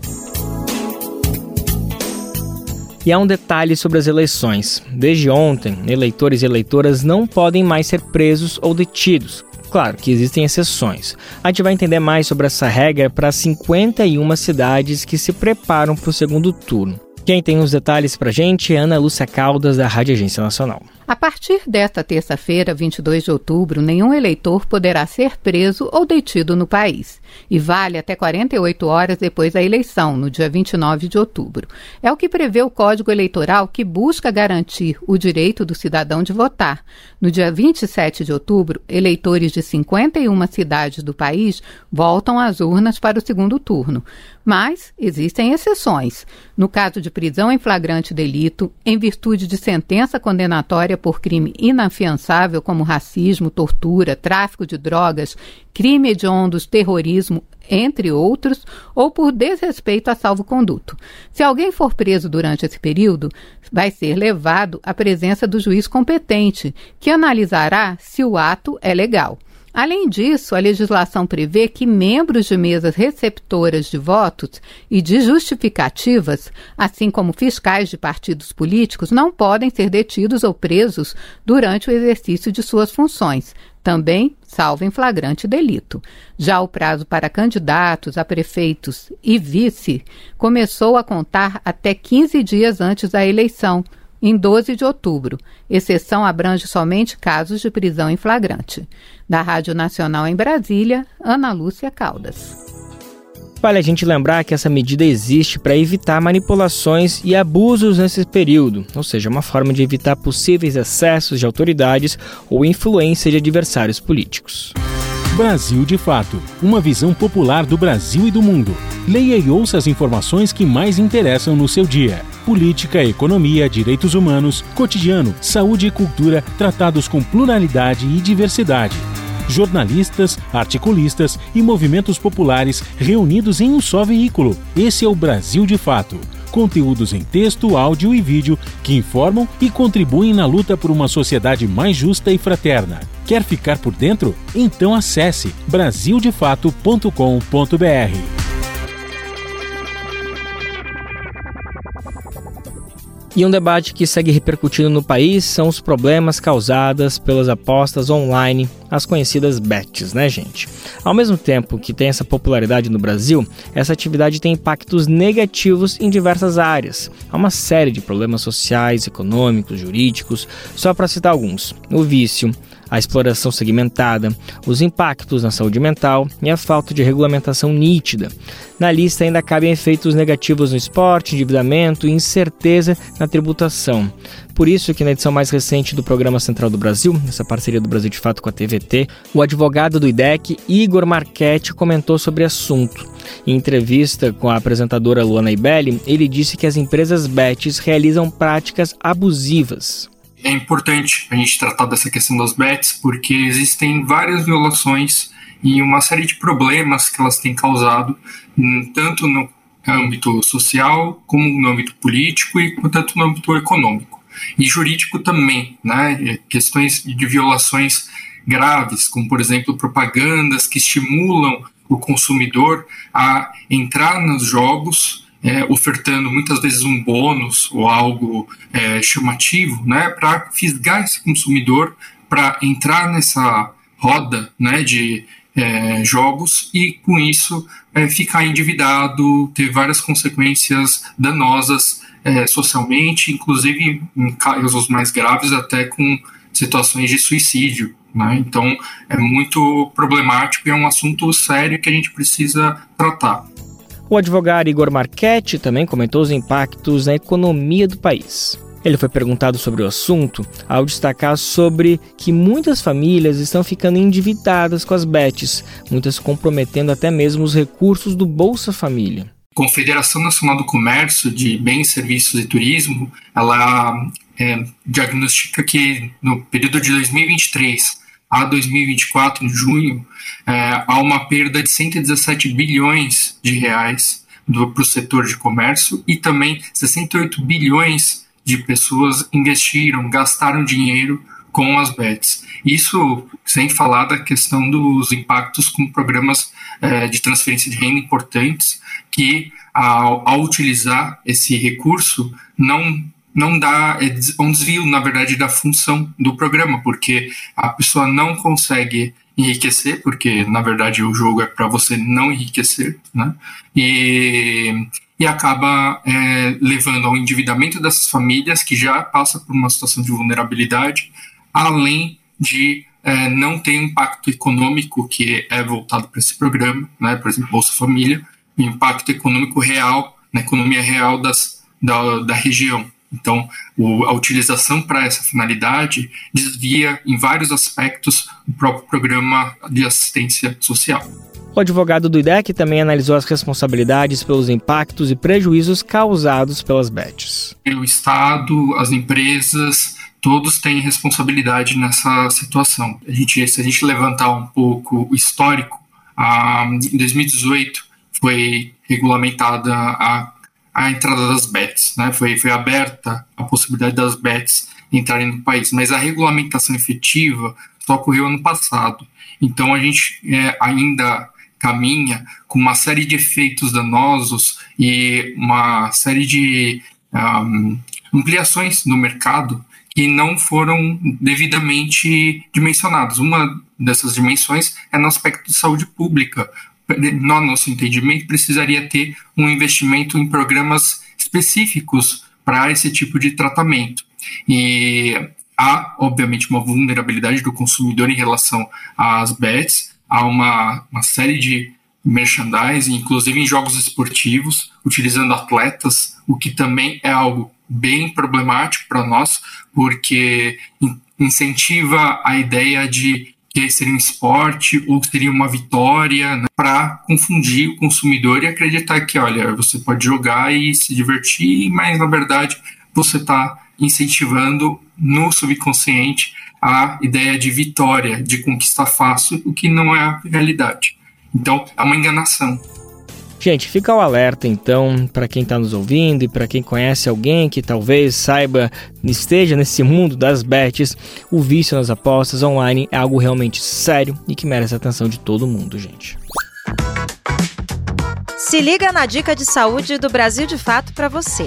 E há um detalhe sobre as eleições. Desde ontem, eleitores e eleitoras não podem mais ser presos ou detidos. Claro que existem exceções. A gente vai entender mais sobre essa regra para 51 cidades que se preparam para o segundo turno. Quem tem os detalhes para a gente é Ana Lúcia Caldas, da Rádio Agência Nacional. A partir desta terça-feira, 22 de outubro, nenhum eleitor poderá ser preso ou detido no país. E vale até 48 horas depois da eleição, no dia 29 de outubro. É o que prevê o Código Eleitoral, que busca garantir o direito do cidadão de votar. No dia 27 de outubro, eleitores de 51 cidades do país voltam às urnas para o segundo turno. Mas existem exceções. No caso de prisão em flagrante delito, em virtude de sentença condenatória por crime inafiançável como racismo, tortura, tráfico de drogas, crime hediondo, terrorismo, entre outros, ou por desrespeito a salvo-conduto. Se alguém for preso durante esse período, vai ser levado à presença do juiz competente, que analisará se o ato é legal. Além disso, a legislação prevê que membros de mesas receptoras de votos e de justificativas, assim como fiscais de partidos políticos, não podem ser detidos ou presos durante o exercício de suas funções, também salvo em flagrante delito. Já o prazo para candidatos a prefeitos e vice começou a contar até 15 dias antes da eleição, em 12 de outubro. Exceção abrange somente casos de prisão em flagrante. Da Rádio Nacional em Brasília, Ana Lúcia Caldas. Vale a gente lembrar que essa medida existe para evitar manipulações e abusos nesse período, ou seja, uma forma de evitar possíveis excessos de autoridades ou influência de adversários políticos. Brasil de Fato, uma visão popular do Brasil e do mundo. Leia e ouça as informações que mais interessam no seu dia. Política, economia, direitos humanos, cotidiano, saúde e cultura, tratados com pluralidade e diversidade. Jornalistas, articulistas e movimentos populares reunidos em um só veículo. Esse é o Brasil de Fato. Conteúdos em texto, áudio e vídeo que informam e contribuem na luta por uma sociedade mais justa e fraterna. Quer ficar por dentro? Então acesse brasildefato.com.br. E um debate que segue repercutindo no país são os problemas causados pelas apostas online, as conhecidas bets, né, gente? Ao mesmo tempo que tem essa popularidade no Brasil, essa atividade tem impactos negativos em diversas áreas. Há uma série de problemas sociais, econômicos, jurídicos, só para citar alguns. O vício, a exploração segmentada, os impactos na saúde mental e a falta de regulamentação nítida. Na lista ainda cabem efeitos negativos no esporte, endividamento e incerteza na tributação. Por isso que na edição mais recente do Programa Central do Brasil, essa parceria do Brasil de Fato com a TVT, o advogado do IDEC, Igor Marchetti, comentou sobre o assunto. Em entrevista com a apresentadora Luana Ibelli, ele disse que as empresas bets realizam práticas abusivas. É importante a gente tratar dessa questão das bets, porque existem várias violações e uma série de problemas que elas têm causado, tanto no âmbito social, como no âmbito político e tanto no âmbito econômico. E jurídico também, né? Questões de violações graves, como, por exemplo, propagandas que estimulam o consumidor a entrar nos jogos, ofertando muitas vezes um bônus ou algo chamativo, né, para fisgar esse consumidor para entrar nessa roda, né, de jogos e, com isso, ficar endividado, ter várias consequências danosas socialmente, inclusive em casos mais graves, até com situações de suicídio, né? Então, é muito problemático e é um assunto sério que a gente precisa tratar. O advogado Igor Marchetti também comentou os impactos na economia do país. Ele foi perguntado sobre o assunto ao destacar sobre que muitas famílias estão ficando endividadas com as bets, muitas comprometendo até mesmo os recursos do Bolsa Família. A Confederação Nacional do Comércio de Bens, Serviços e Turismo, ela diagnostica que no período de 2023 a 2024, em junho, há uma perda de 117 bilhões de reais para o setor de comércio e também 68 bilhões de pessoas gastaram dinheiro com as bets. Isso sem falar da questão dos impactos com programas de transferência de renda importantes que, ao utilizar esse recurso, não dá, um desvio, na verdade, da função do programa, porque a pessoa não consegue enriquecer, porque, na verdade, o jogo é para você não enriquecer, né? E e acaba levando ao endividamento dessas famílias que já passam por uma situação de vulnerabilidade, além de não ter impacto econômico que é voltado para esse programa, né? Por exemplo, Bolsa Família, impacto econômico real, na economia real da região. Então, a utilização para essa finalidade desvia, em vários aspectos, o próprio programa de assistência social. O advogado do IDEC também analisou as responsabilidades pelos impactos e prejuízos causados pelas bets. O Estado, as empresas, todos têm responsabilidade nessa situação. Se a gente levantar um pouco o histórico, em 2018 foi regulamentada a entrada das bets, né? Foi aberta a possibilidade das bets entrarem no país, mas a regulamentação efetiva só ocorreu ano passado. Então a gente ainda caminha com uma série de efeitos danosos e uma série de ampliações no mercado que não foram devidamente dimensionadas. Uma dessas dimensões é no aspecto de saúde pública. No nosso entendimento, precisaria ter um investimento em programas específicos para esse tipo de tratamento. E há, obviamente, uma vulnerabilidade do consumidor em relação às bets, há uma série de merchandising, inclusive em jogos esportivos, utilizando atletas, o que também é algo bem problemático para nós, porque incentiva a ideia de que seria um esporte ou seria uma vitória, né, para confundir o consumidor e acreditar que, olha, você pode jogar e se divertir, mas na verdade você está incentivando no subconsciente a ideia de vitória, de conquista fácil, o que não é a realidade. Então, é uma enganação. Gente, fica o alerta então para quem está nos ouvindo e para quem conhece alguém que talvez esteja nesse mundo das bets. O vício nas apostas online é algo realmente sério e que merece a atenção de todo mundo, gente. Se liga na dica de saúde do Brasil de Fato para você.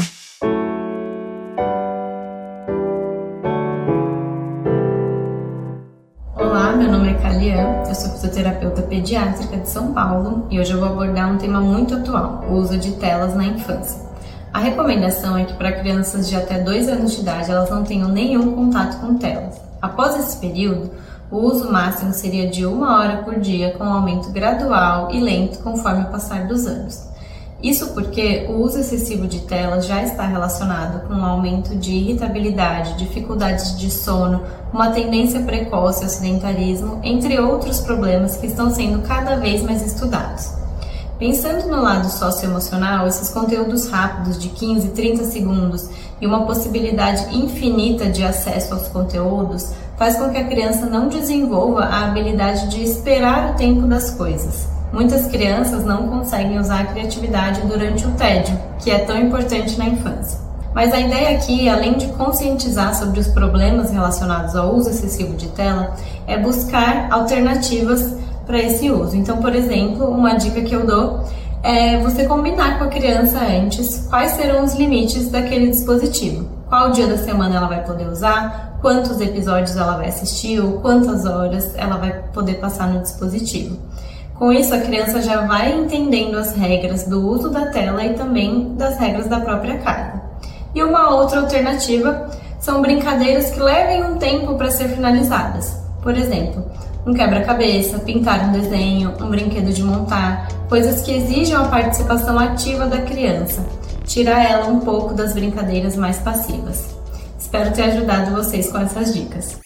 Olá, meu nome é Calian, eu sou fisioterapeuta pediátrica de São Paulo e hoje eu vou abordar um tema muito atual, o uso de telas na infância. A recomendação é que para crianças de até 2 anos de idade elas não tenham nenhum contato com telas. Após esse período, o uso máximo seria de 1 hora por dia, com um aumento gradual e lento conforme o passar dos anos. Isso porque o uso excessivo de telas já está relacionado com um aumento de irritabilidade, dificuldades de sono, uma tendência precoce ao sedentarismo, entre outros problemas que estão sendo cada vez mais estudados. Pensando no lado socioemocional, esses conteúdos rápidos de 15, 30 segundos e uma possibilidade infinita de acesso aos conteúdos faz com que a criança não desenvolva a habilidade de esperar o tempo das coisas. Muitas crianças não conseguem usar a criatividade durante o tédio, que é tão importante na infância. Mas a ideia aqui, além de conscientizar sobre os problemas relacionados ao uso excessivo de tela, é buscar alternativas para esse uso. Então, por exemplo, uma dica que eu dou é você combinar com a criança antes quais serão os limites daquele dispositivo. Qual dia da semana ela vai poder usar, quantos episódios ela vai assistir ou quantas horas ela vai poder passar no dispositivo. Com isso, a criança já vai entendendo as regras do uso da tela e também das regras da própria casa. E uma outra alternativa são brincadeiras que levem um tempo para ser finalizadas. Por exemplo, um quebra-cabeça, pintar um desenho, um brinquedo de montar, coisas que exijam a participação ativa da criança. Tirar ela um pouco das brincadeiras mais passivas. Espero ter ajudado vocês com essas dicas.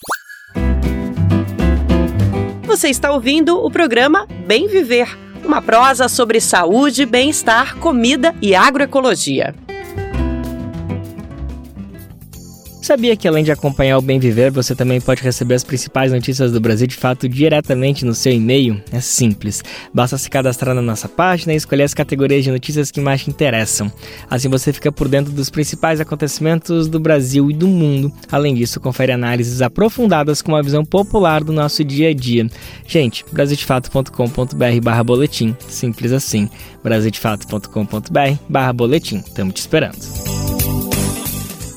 Você está ouvindo o programa Bem Viver, uma prosa sobre saúde, bem-estar, comida e agroecologia. Sabia que além de acompanhar o Bem Viver, você também pode receber as principais notícias do Brasil de Fato diretamente no seu e-mail? É simples, basta se cadastrar na nossa página e escolher as categorias de notícias que mais te interessam. Assim você fica por dentro dos principais acontecimentos do Brasil e do mundo. Além disso, confere análises aprofundadas com uma visão popular do nosso dia a dia. Gente, brasildefato.com.br/boletim, simples assim, brasildefato.com.br/boletim. Estamos te esperando.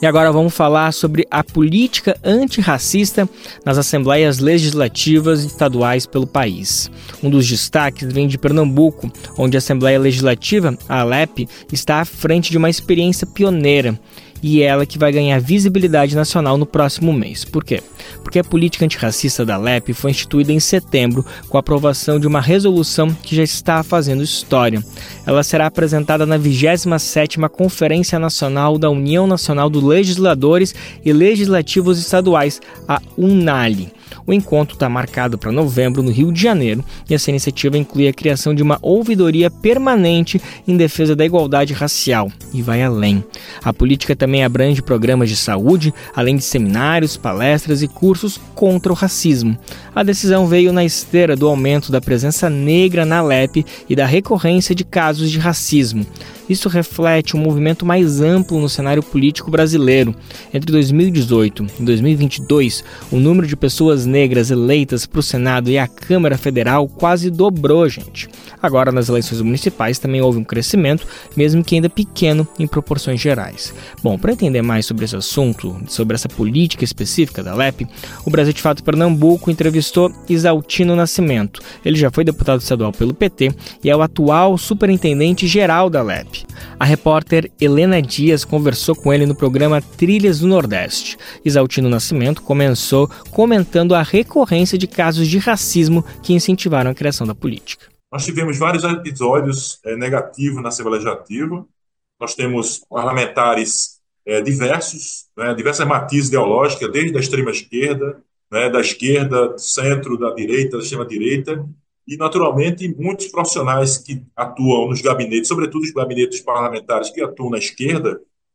E agora vamos falar sobre a política antirracista nas assembleias legislativas estaduais pelo país. Um dos destaques vem de Pernambuco, onde a Assembleia Legislativa, a ALEP, está à frente de uma experiência pioneira. E ela que vai ganhar visibilidade nacional no próximo mês. Por quê? Porque a política antirracista da ALEP foi instituída em setembro com a aprovação de uma resolução que já está fazendo história. Ela será apresentada na 27ª Conferência Nacional da União Nacional dos Legisladores e Legislativos Estaduais, a UNALE. O encontro está marcado para novembro no Rio de Janeiro e essa iniciativa inclui a criação de uma ouvidoria permanente em defesa da igualdade racial e vai além. A política também abrange programas de saúde, além de seminários, palestras e cursos contra o racismo. A decisão veio na esteira do aumento da presença negra na ALEP e da recorrência de casos de racismo. Isso reflete um movimento mais amplo no cenário político brasileiro. Entre 2018 e 2022, o número de pessoas negras eleitas para o Senado e a Câmara Federal quase dobrou, gente. Agora, nas eleições municipais, também houve um crescimento, mesmo que ainda pequeno em proporções gerais. Bom, para entender mais sobre esse assunto, sobre essa política específica da ALEP, o Brasil de Fato Pernambuco entrevistou Isaltino Nascimento. Ele já foi deputado estadual pelo PT e é o atual superintendente-geral da ALEP. A repórter Helena Dias conversou com ele no programa Trilhas do Nordeste. Isaltino Nascimento começou comentando a recorrência de casos de racismo que incentivaram a criação da política. Nós tivemos vários episódios negativos na Assembleia Legislativa. Nós temos parlamentares diversos, diversas matizes ideológicas, desde a extrema-esquerda, da esquerda, do centro, da direita, da extrema-direita, e, naturalmente, muitos profissionais que atuam nos gabinetes, sobretudo os gabinetes parlamentares que atuam na esquerda,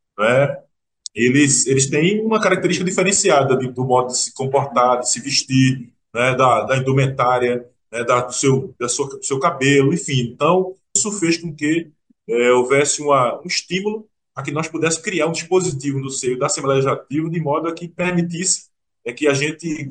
eles têm uma característica diferenciada do modo de se comportar, de se vestir, da indumentária, do seu cabelo, enfim. Então, isso fez com que houvesse um estímulo a que nós pudéssemos criar um dispositivo no seio da Assembleia Legislativa de modo a que permitisse que a gente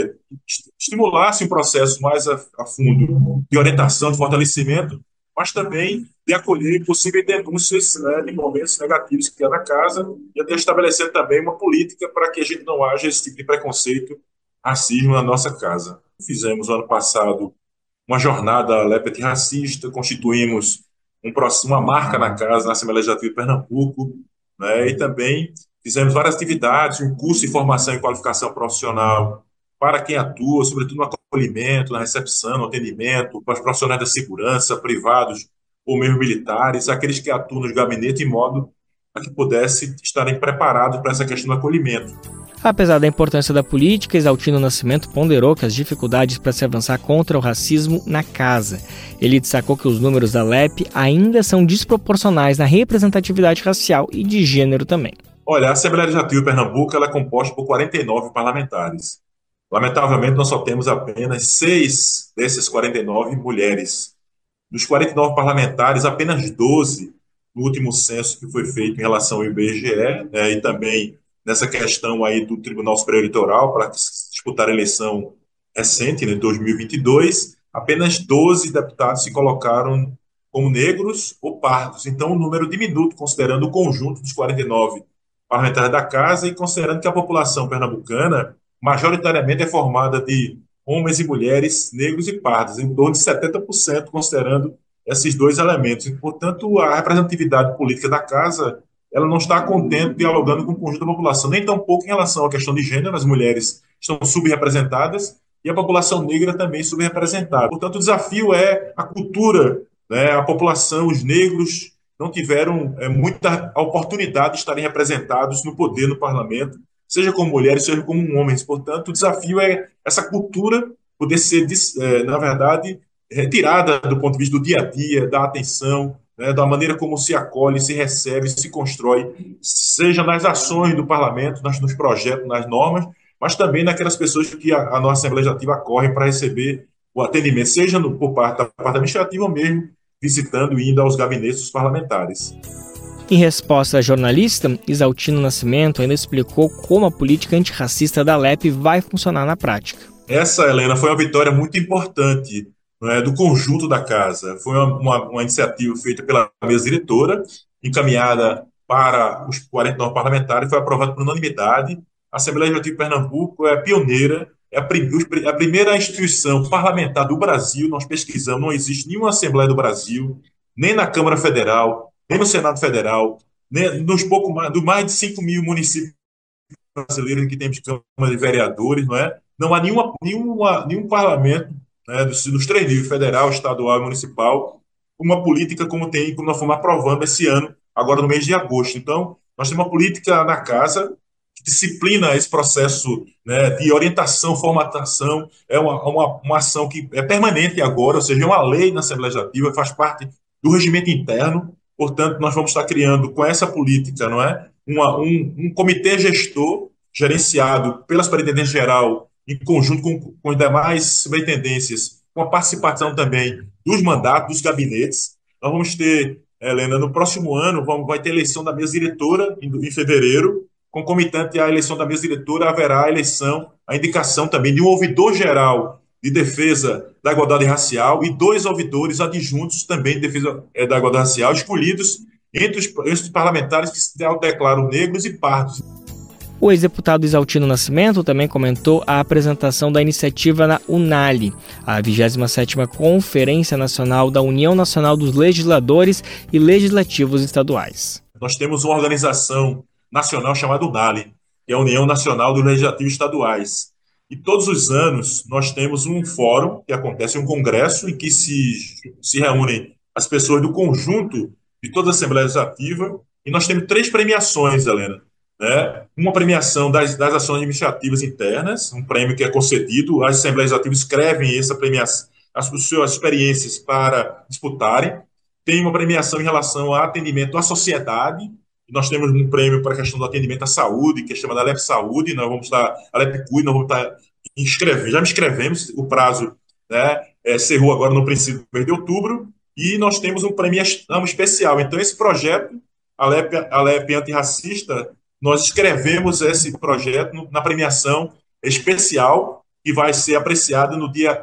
estimulasse um processo mais a fundo de orientação, de fortalecimento, mas também de acolher possíveis denúncias de momentos negativos que há na casa e até estabelecer também uma política para que a gente não haja esse tipo de preconceito, racismo na nossa casa. Fizemos, ano passado, uma jornada ALEP antirracista, constituímos uma marca na casa, na Assembleia Legislativa de Pernambuco, e também fizemos várias atividades, um curso de formação e qualificação profissional para quem atua, sobretudo no acolhimento, na recepção, no atendimento, para os profissionais da segurança, privados ou mesmo militares, aqueles que atuam nos gabinetes, de modo a que pudessem estarem preparados para essa questão do acolhimento. Apesar da importância da política, Isaltino Nascimento ponderou que as dificuldades para se avançar contra o racismo na casa. Ele destacou que os números da ALEP ainda são desproporcionais na representatividade racial e de gênero também. Olha, a Assembleia Legislativa de Pernambuco ela é composta por 49 parlamentares. Lamentavelmente, nós só temos apenas 6 desses 49 mulheres. Dos 49 parlamentares, apenas 12 no último censo que foi feito em relação ao IBGE, e também nessa questão aí do Tribunal Superior Eleitoral para disputar a eleição recente, de 2022, apenas 12 deputados se colocaram como negros ou pardos. Então, um número diminuto, considerando o conjunto dos 49 parlamentares da casa e considerando que a população pernambucana majoritariamente é formada de homens e mulheres negros e pardos, em torno de 70%, considerando esses dois elementos. E, portanto, a representatividade política da casa ela não está contente dialogando com o conjunto da população, nem tampouco em relação à questão de gênero. As mulheres estão subrepresentadas e a população negra também subrepresentada. Portanto, o desafio é a cultura, a população, os negros não tiveram muita oportunidade de estarem representados no poder, no parlamento, seja como mulheres, seja como homens. Portanto, o desafio é essa cultura poder ser, na verdade, retirada do ponto de vista do dia a dia, da atenção, da maneira como se acolhe, se recebe, se constrói, seja nas ações do parlamento, nos projetos, nas normas, mas também naquelas pessoas que a nossa Assembleia Legislativa acorre para receber o atendimento, seja por parte da parte administrativa ou mesmo visitando e indo aos gabinetes dos parlamentares. Em resposta à jornalista, Isaltino Nascimento ainda explicou como a política antirracista da ALEP vai funcionar na prática. Essa, Helena, foi uma vitória muito importante do conjunto da casa. Foi uma iniciativa feita pela mesa diretora, encaminhada para os 49 parlamentares, foi aprovado por unanimidade. A Assembleia Legislativa de Pernambuco é pioneira, é a primeira instituição parlamentar do Brasil. Nós pesquisamos, não existe nenhuma Assembleia do Brasil, nem na Câmara Federal, nem no Senado Federal, nem nos mais de 5 mil municípios brasileiros que temos Câmara de Vereadores, não é? Não há nenhum parlamento, né, dos 3 níveis, federal, estadual e municipal, uma política como nós fomos aprovando esse ano, agora no mês de agosto. Então, nós temos uma política na casa que disciplina esse processo, né, de orientação, formatação, é uma ação que é permanente agora, ou seja, é uma lei na Assembleia Legislativa, faz parte do regimento interno. Portanto, nós vamos estar criando com essa política, não é, um comitê gestor, gerenciado pela Superintendência Geral, em conjunto com as demais superintendências, com a participação também dos mandatos, dos gabinetes. Nós vamos ter, Helena, no próximo ano, vai ter eleição da mesa diretora em fevereiro. Concomitante à eleição da mesa diretora, haverá a indicação também de um ouvidor geral de defesa da igualdade racial e 2 ouvidores adjuntos também de defesa da igualdade racial, escolhidos entre os parlamentares que se autodeclaram negros e pardos. O ex-deputado Isaltino Nascimento também comentou a apresentação da iniciativa na UNALI, a 27ª Conferência Nacional da União Nacional dos Legisladores e Legislativos Estaduais. Nós temos uma organização nacional chamada UNALI, que é a União Nacional dos Legislativos Estaduais. E todos os anos nós temos um fórum, que acontece um congresso, em que se reúnem as pessoas do conjunto de toda a Assembleia Legislativa, e nós temos 3 premiações, Helena. Né? Uma premiação das ações administrativas internas, um prêmio que é concedido, as Assembleias Legislativas escrevem essa premiação, as suas experiências para disputarem. Tem uma premiação em relação ao atendimento à sociedade. Nós temos um prêmio para a questão do atendimento à saúde, que é chamada LEP Saúde, nós vamos estar, a LEP Cuide, nós vamos estar inscrevendo, já me inscrevemos, o prazo, né, cerrou agora no princípio do mês de outubro, e nós temos um prêmio especial. Então, esse projeto, a LEP Antirracista, nós escrevemos esse projeto na premiação especial, que vai ser apreciada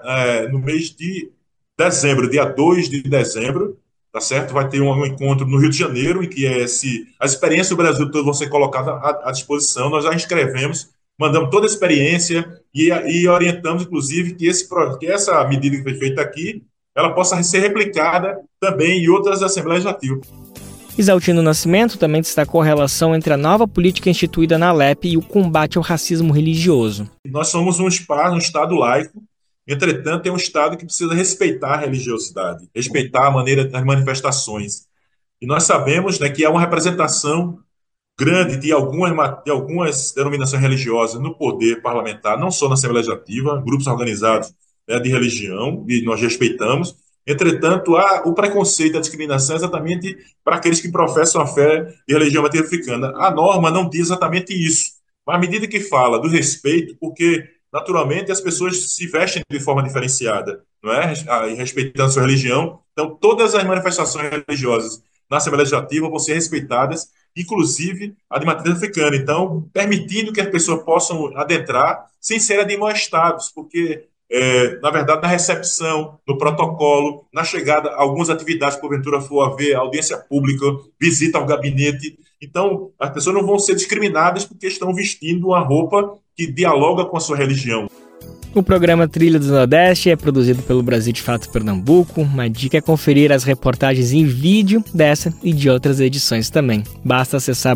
no mês de dezembro, dia 2 de dezembro, tá certo? Vai ter um encontro no Rio de Janeiro, em que as experiências do Brasil todo vão ser colocadas à disposição. Nós já inscrevemos, mandamos toda a experiência e orientamos, inclusive, que essa medida que foi feita aqui, ela possa ser replicada também em outras Assembleias Legislativas. Isaltino Nascimento também destacou a relação entre a nova política instituída na LEP e o combate ao racismo religioso. Nós somos um Estado laico, entretanto, é um Estado que precisa respeitar a religiosidade, respeitar a maneira das manifestações. E nós sabemos, né, que há uma representação grande de algumas denominações religiosas no poder parlamentar, não só na Assembleia Legislativa, grupos organizados, né, de religião, e nós respeitamos. Entretanto, o preconceito e a discriminação é exatamente para aqueles que professam a fé de religião matriz africana. A norma não diz exatamente isso, mas à medida que fala do respeito, porque naturalmente as pessoas se vestem de forma diferenciada, não é? Respeitando a sua religião. Então, todas as manifestações religiosas na Assembleia Legislativa vão ser respeitadas, inclusive a de matriz africana. Então, permitindo que as pessoas possam adentrar sem serem admoestados, porque na verdade, na recepção, no protocolo, na chegada, algumas atividades, porventura for haver audiência pública, visita ao gabinete. Então, as pessoas não vão ser discriminadas porque estão vestindo uma roupa que dialoga com a sua religião. O programa Trilha do Nordeste é produzido pelo Brasil de Fato Pernambuco. Uma dica é conferir as reportagens em vídeo dessa e de outras edições também. Basta acessar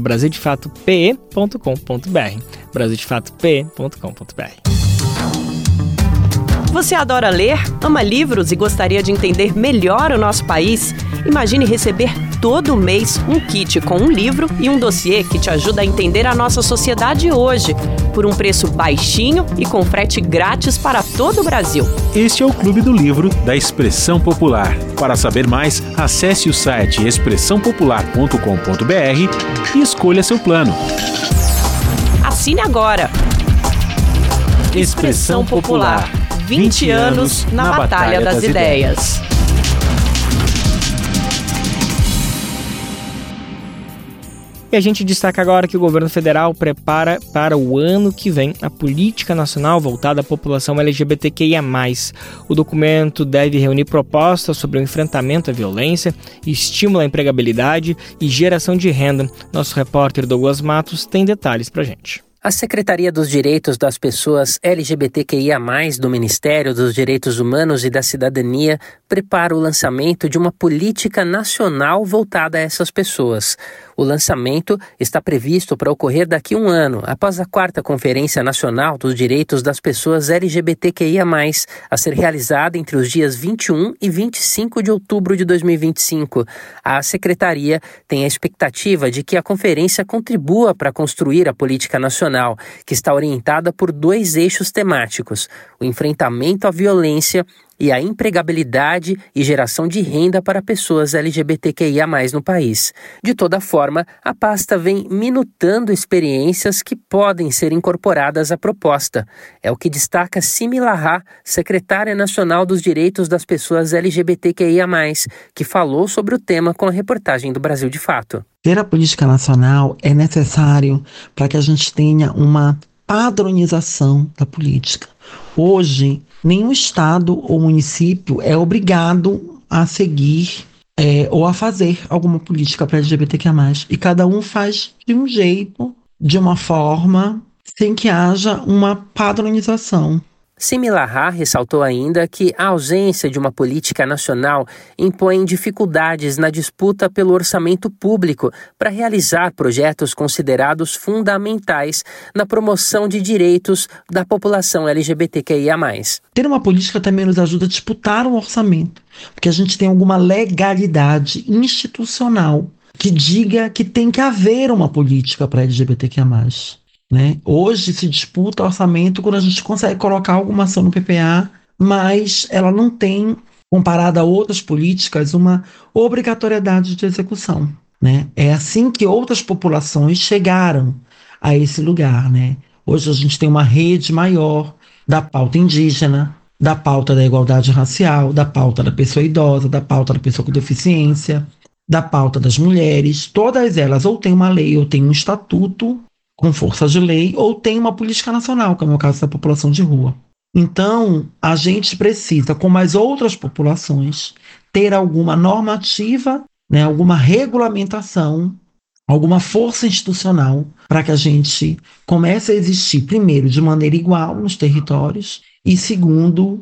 brasildefato.pe.com.br. brasildefato.pe.com.br. Você adora ler, ama livros e gostaria de entender melhor o nosso país? Imagine receber todo mês um kit com um livro e um dossiê que te ajuda a entender a nossa sociedade hoje, por um preço baixinho e com frete grátis para todo o Brasil. Este é o Clube do Livro da Expressão Popular. Para saber mais, acesse o site expressãopopular.com.br e escolha seu plano. Assine agora! Expressão Popular. 20 anos na Batalha das Ideias. E a gente destaca agora que o governo federal prepara para o ano que vem a política nacional voltada à população LGBTQIA+. O documento deve reunir propostas sobre o enfrentamento à violência, estímulo à empregabilidade e geração de renda. Nosso repórter Douglas Matos tem detalhes pra gente. A Secretaria dos Direitos das Pessoas LGBTQIA+, do Ministério dos Direitos Humanos e da Cidadania, prepara o lançamento de uma política nacional voltada a essas pessoas. O lançamento está previsto para ocorrer daqui a um ano, após a 4ª Conferência Nacional dos Direitos das Pessoas LGBTQIA+, a ser realizada entre os dias 21 e 25 de outubro de 2025. A Secretaria tem a expectativa de que a conferência contribua para construir a política nacional, que está orientada por 2 eixos temáticos: o enfrentamento à violência e a empregabilidade e geração de renda para pessoas LGBTQIA+, no país. De toda forma, a pasta vem minutando experiências que podem ser incorporadas à proposta. É o que destaca Simi Lahar, secretária nacional dos Direitos das Pessoas LGBTQIA+, que falou sobre o tema com a reportagem do Brasil de Fato. Ter a política nacional é necessário para que a gente tenha uma padronização da política. Hoje, nenhum estado ou município é obrigado a seguir ou a fazer alguma política para LGBTQIA+. E cada um faz de um jeito, de uma forma, sem que haja uma padronização. Simi Lahar ressaltou ainda que a ausência de uma política nacional impõe dificuldades na disputa pelo orçamento público para realizar projetos considerados fundamentais na promoção de direitos da população LGBTQIA+. Ter uma política também nos ajuda a disputar um orçamento, porque a gente tem alguma legalidade institucional que diga que tem que haver uma política para LGBTQIA+. Né? Hoje se disputa orçamento quando a gente consegue colocar alguma ação no PPA, mas ela não tem, comparada a outras políticas, uma obrigatoriedade de execução. Né? É assim que outras populações chegaram a esse lugar. Né? Hoje a gente tem uma rede maior da pauta indígena, da pauta da igualdade racial, da pauta da pessoa idosa, da pauta da pessoa com deficiência, da pauta das mulheres. Todas elas ou têm uma lei ou têm um estatuto com força de lei, ou tem uma política nacional, como é o caso da população de rua. Então, a gente precisa, como as outras populações, ter alguma normativa, né, alguma regulamentação, alguma força institucional, para que a gente comece a existir, primeiro, de maneira igual nos territórios, e segundo,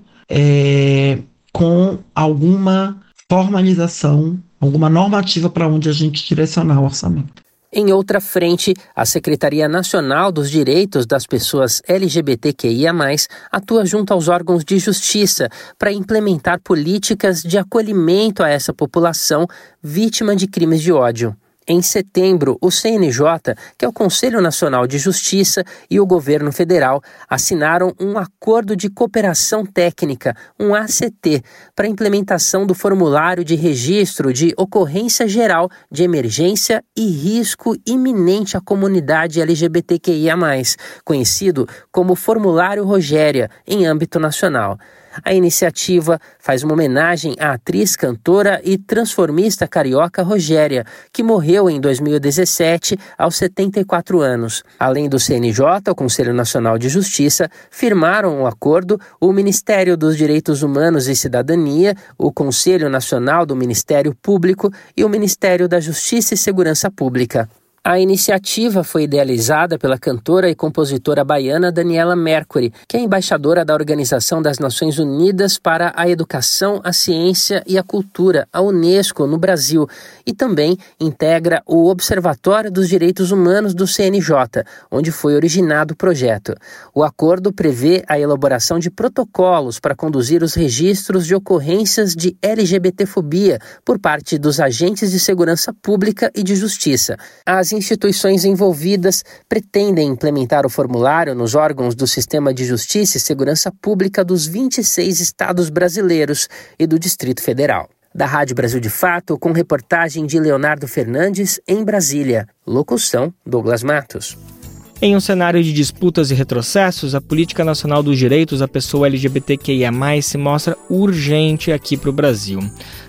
com alguma formalização, alguma normativa para onde a gente direcionar o orçamento. Em outra frente, a Secretaria Nacional dos Direitos das Pessoas LGBTQIA+, atua junto aos órgãos de justiça para implementar políticas de acolhimento a essa população vítima de crimes de ódio. Em setembro, o CNJ, que é o Conselho Nacional de Justiça, e o governo federal assinaram um acordo de cooperação técnica, um ACT, para a implementação do formulário de registro de ocorrência geral de emergência e risco iminente à comunidade LGBTQIA+, conhecido como Formulário Rogéria, em âmbito nacional. A iniciativa faz uma homenagem à atriz, cantora e transformista carioca Rogéria, que morreu em 2017 aos 74 anos. Além do CNJ, o Conselho Nacional de Justiça, firmaram um acordo o Ministério dos Direitos Humanos e Cidadania, o Conselho Nacional do Ministério Público e o Ministério da Justiça e Segurança Pública. A iniciativa foi idealizada pela cantora e compositora baiana Daniela Mercury, que é embaixadora da Organização das Nações Unidas para a Educação, a Ciência e a Cultura, a Unesco, no Brasil, e também integra o Observatório dos Direitos Humanos do CNJ, onde foi originado o projeto. O acordo prevê a elaboração de protocolos para conduzir os registros de ocorrências de LGBTfobia por parte dos agentes de segurança pública e de justiça. As instituições envolvidas pretendem implementar o formulário nos órgãos do Sistema de Justiça e Segurança Pública dos 26 estados brasileiros e do Distrito Federal. Da Rádio Brasil de Fato, com reportagem de Leonardo Fernandes, em Brasília. Locução, Douglas Matos. Em um cenário de disputas e retrocessos, a Política Nacional dos Direitos da Pessoa LGBTQIA+, se mostra urgente aqui para o Brasil.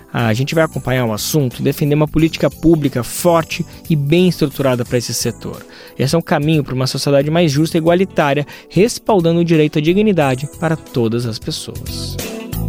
A gente vai acompanhar o assunto e defender uma política pública forte e bem estruturada para esse setor. Esse é um caminho para uma sociedade mais justa e igualitária, respaldando o direito à dignidade para todas as pessoas.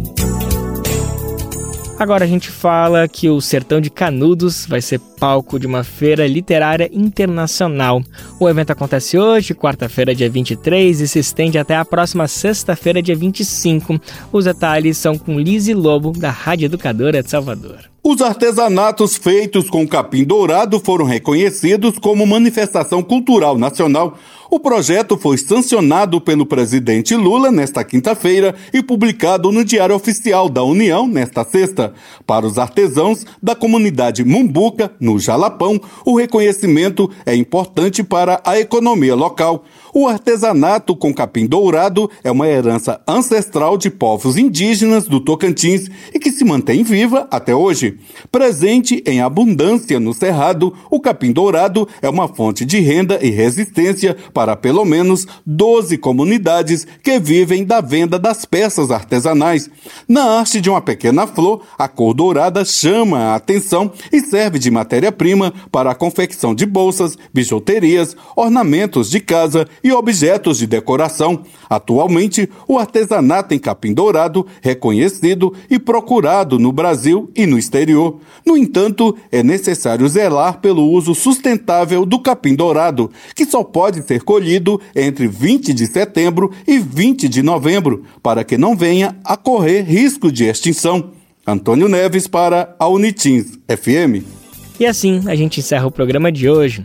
Agora a gente fala que o Sertão de Canudos vai ser palco de uma feira literária internacional. O evento acontece hoje, quarta-feira, dia 23, e se estende até a próxima sexta-feira, dia 25. Os detalhes são com Lise Lobo, da Rádio Educadora de Salvador. Os artesanatos feitos com capim dourado foram reconhecidos como manifestação cultural nacional. O projeto foi sancionado pelo presidente Lula nesta quinta-feira e publicado no Diário Oficial da União nesta sexta. Para os artesãos da comunidade Mumbuca, no Jalapão, o reconhecimento é importante para a economia local. O artesanato com capim dourado é uma herança ancestral de povos indígenas do Tocantins e que se mantém viva até hoje. Presente em abundância no Cerrado, o capim dourado é uma fonte de renda e resistência para pelo menos 12 comunidades que vivem da venda das peças artesanais. Na arte de uma pequena flor, a cor dourada chama a atenção e serve de matéria-prima para a confecção de bolsas, bijuterias, ornamentos de casa e objetos de decoração. Atualmente, o artesanato em capim dourado é reconhecido e procurado no Brasil e no exterior. No entanto, é necessário zelar pelo uso sustentável do capim dourado, que só pode ser colhido entre 20 de setembro e 20 de novembro, para que não venha a correr risco de extinção. Antônio Neves para a Unitins FM. E assim a gente encerra o programa de hoje.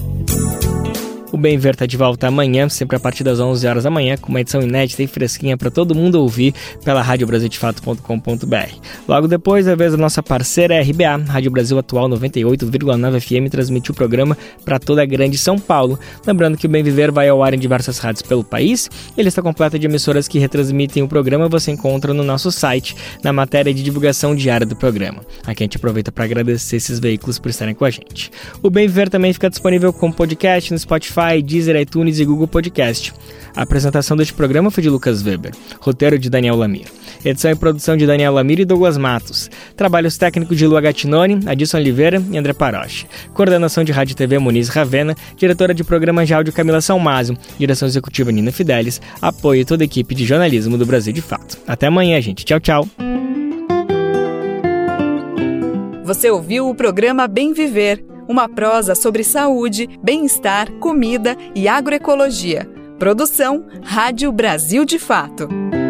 O Bem Ver está de volta amanhã, sempre a partir das 11 horas da manhã, com uma edição inédita e fresquinha para todo mundo ouvir pela radiobrasildefato.com.br. Logo depois, a vez da nossa parceira RBA, Rádio Brasil Atual 98,9 FM, transmitiu o programa para toda a grande São Paulo. Lembrando que o Bem Viver vai ao ar em diversas rádios pelo país. A lista completa de emissoras que retransmitem o programa você encontra no nosso site, na matéria de divulgação diária do programa. Aqui a gente aproveita para agradecer esses veículos por estarem com a gente. O Bem Viver também fica disponível como podcast no Spotify, Deezer, iTunes e Google Podcast. A apresentação deste programa foi de Lucas Weber, roteiro de Daniel Lamir, edição e produção de Daniel Lamir e Douglas Matos, trabalhos técnicos de Lua Gattinoni, Adilson Oliveira e André Paroche, coordenação de Rádio e TV Muniz Ravena, diretora de programa de áudio Camila Salmásio, direção executiva Nina Fidelis, apoio a toda a equipe de jornalismo do Brasil de Fato. Até amanhã, gente. Tchau, tchau. Você ouviu o programa Bem Viver, uma prosa sobre saúde, bem-estar, comida e agroecologia. Produção Rádio Brasil de Fato.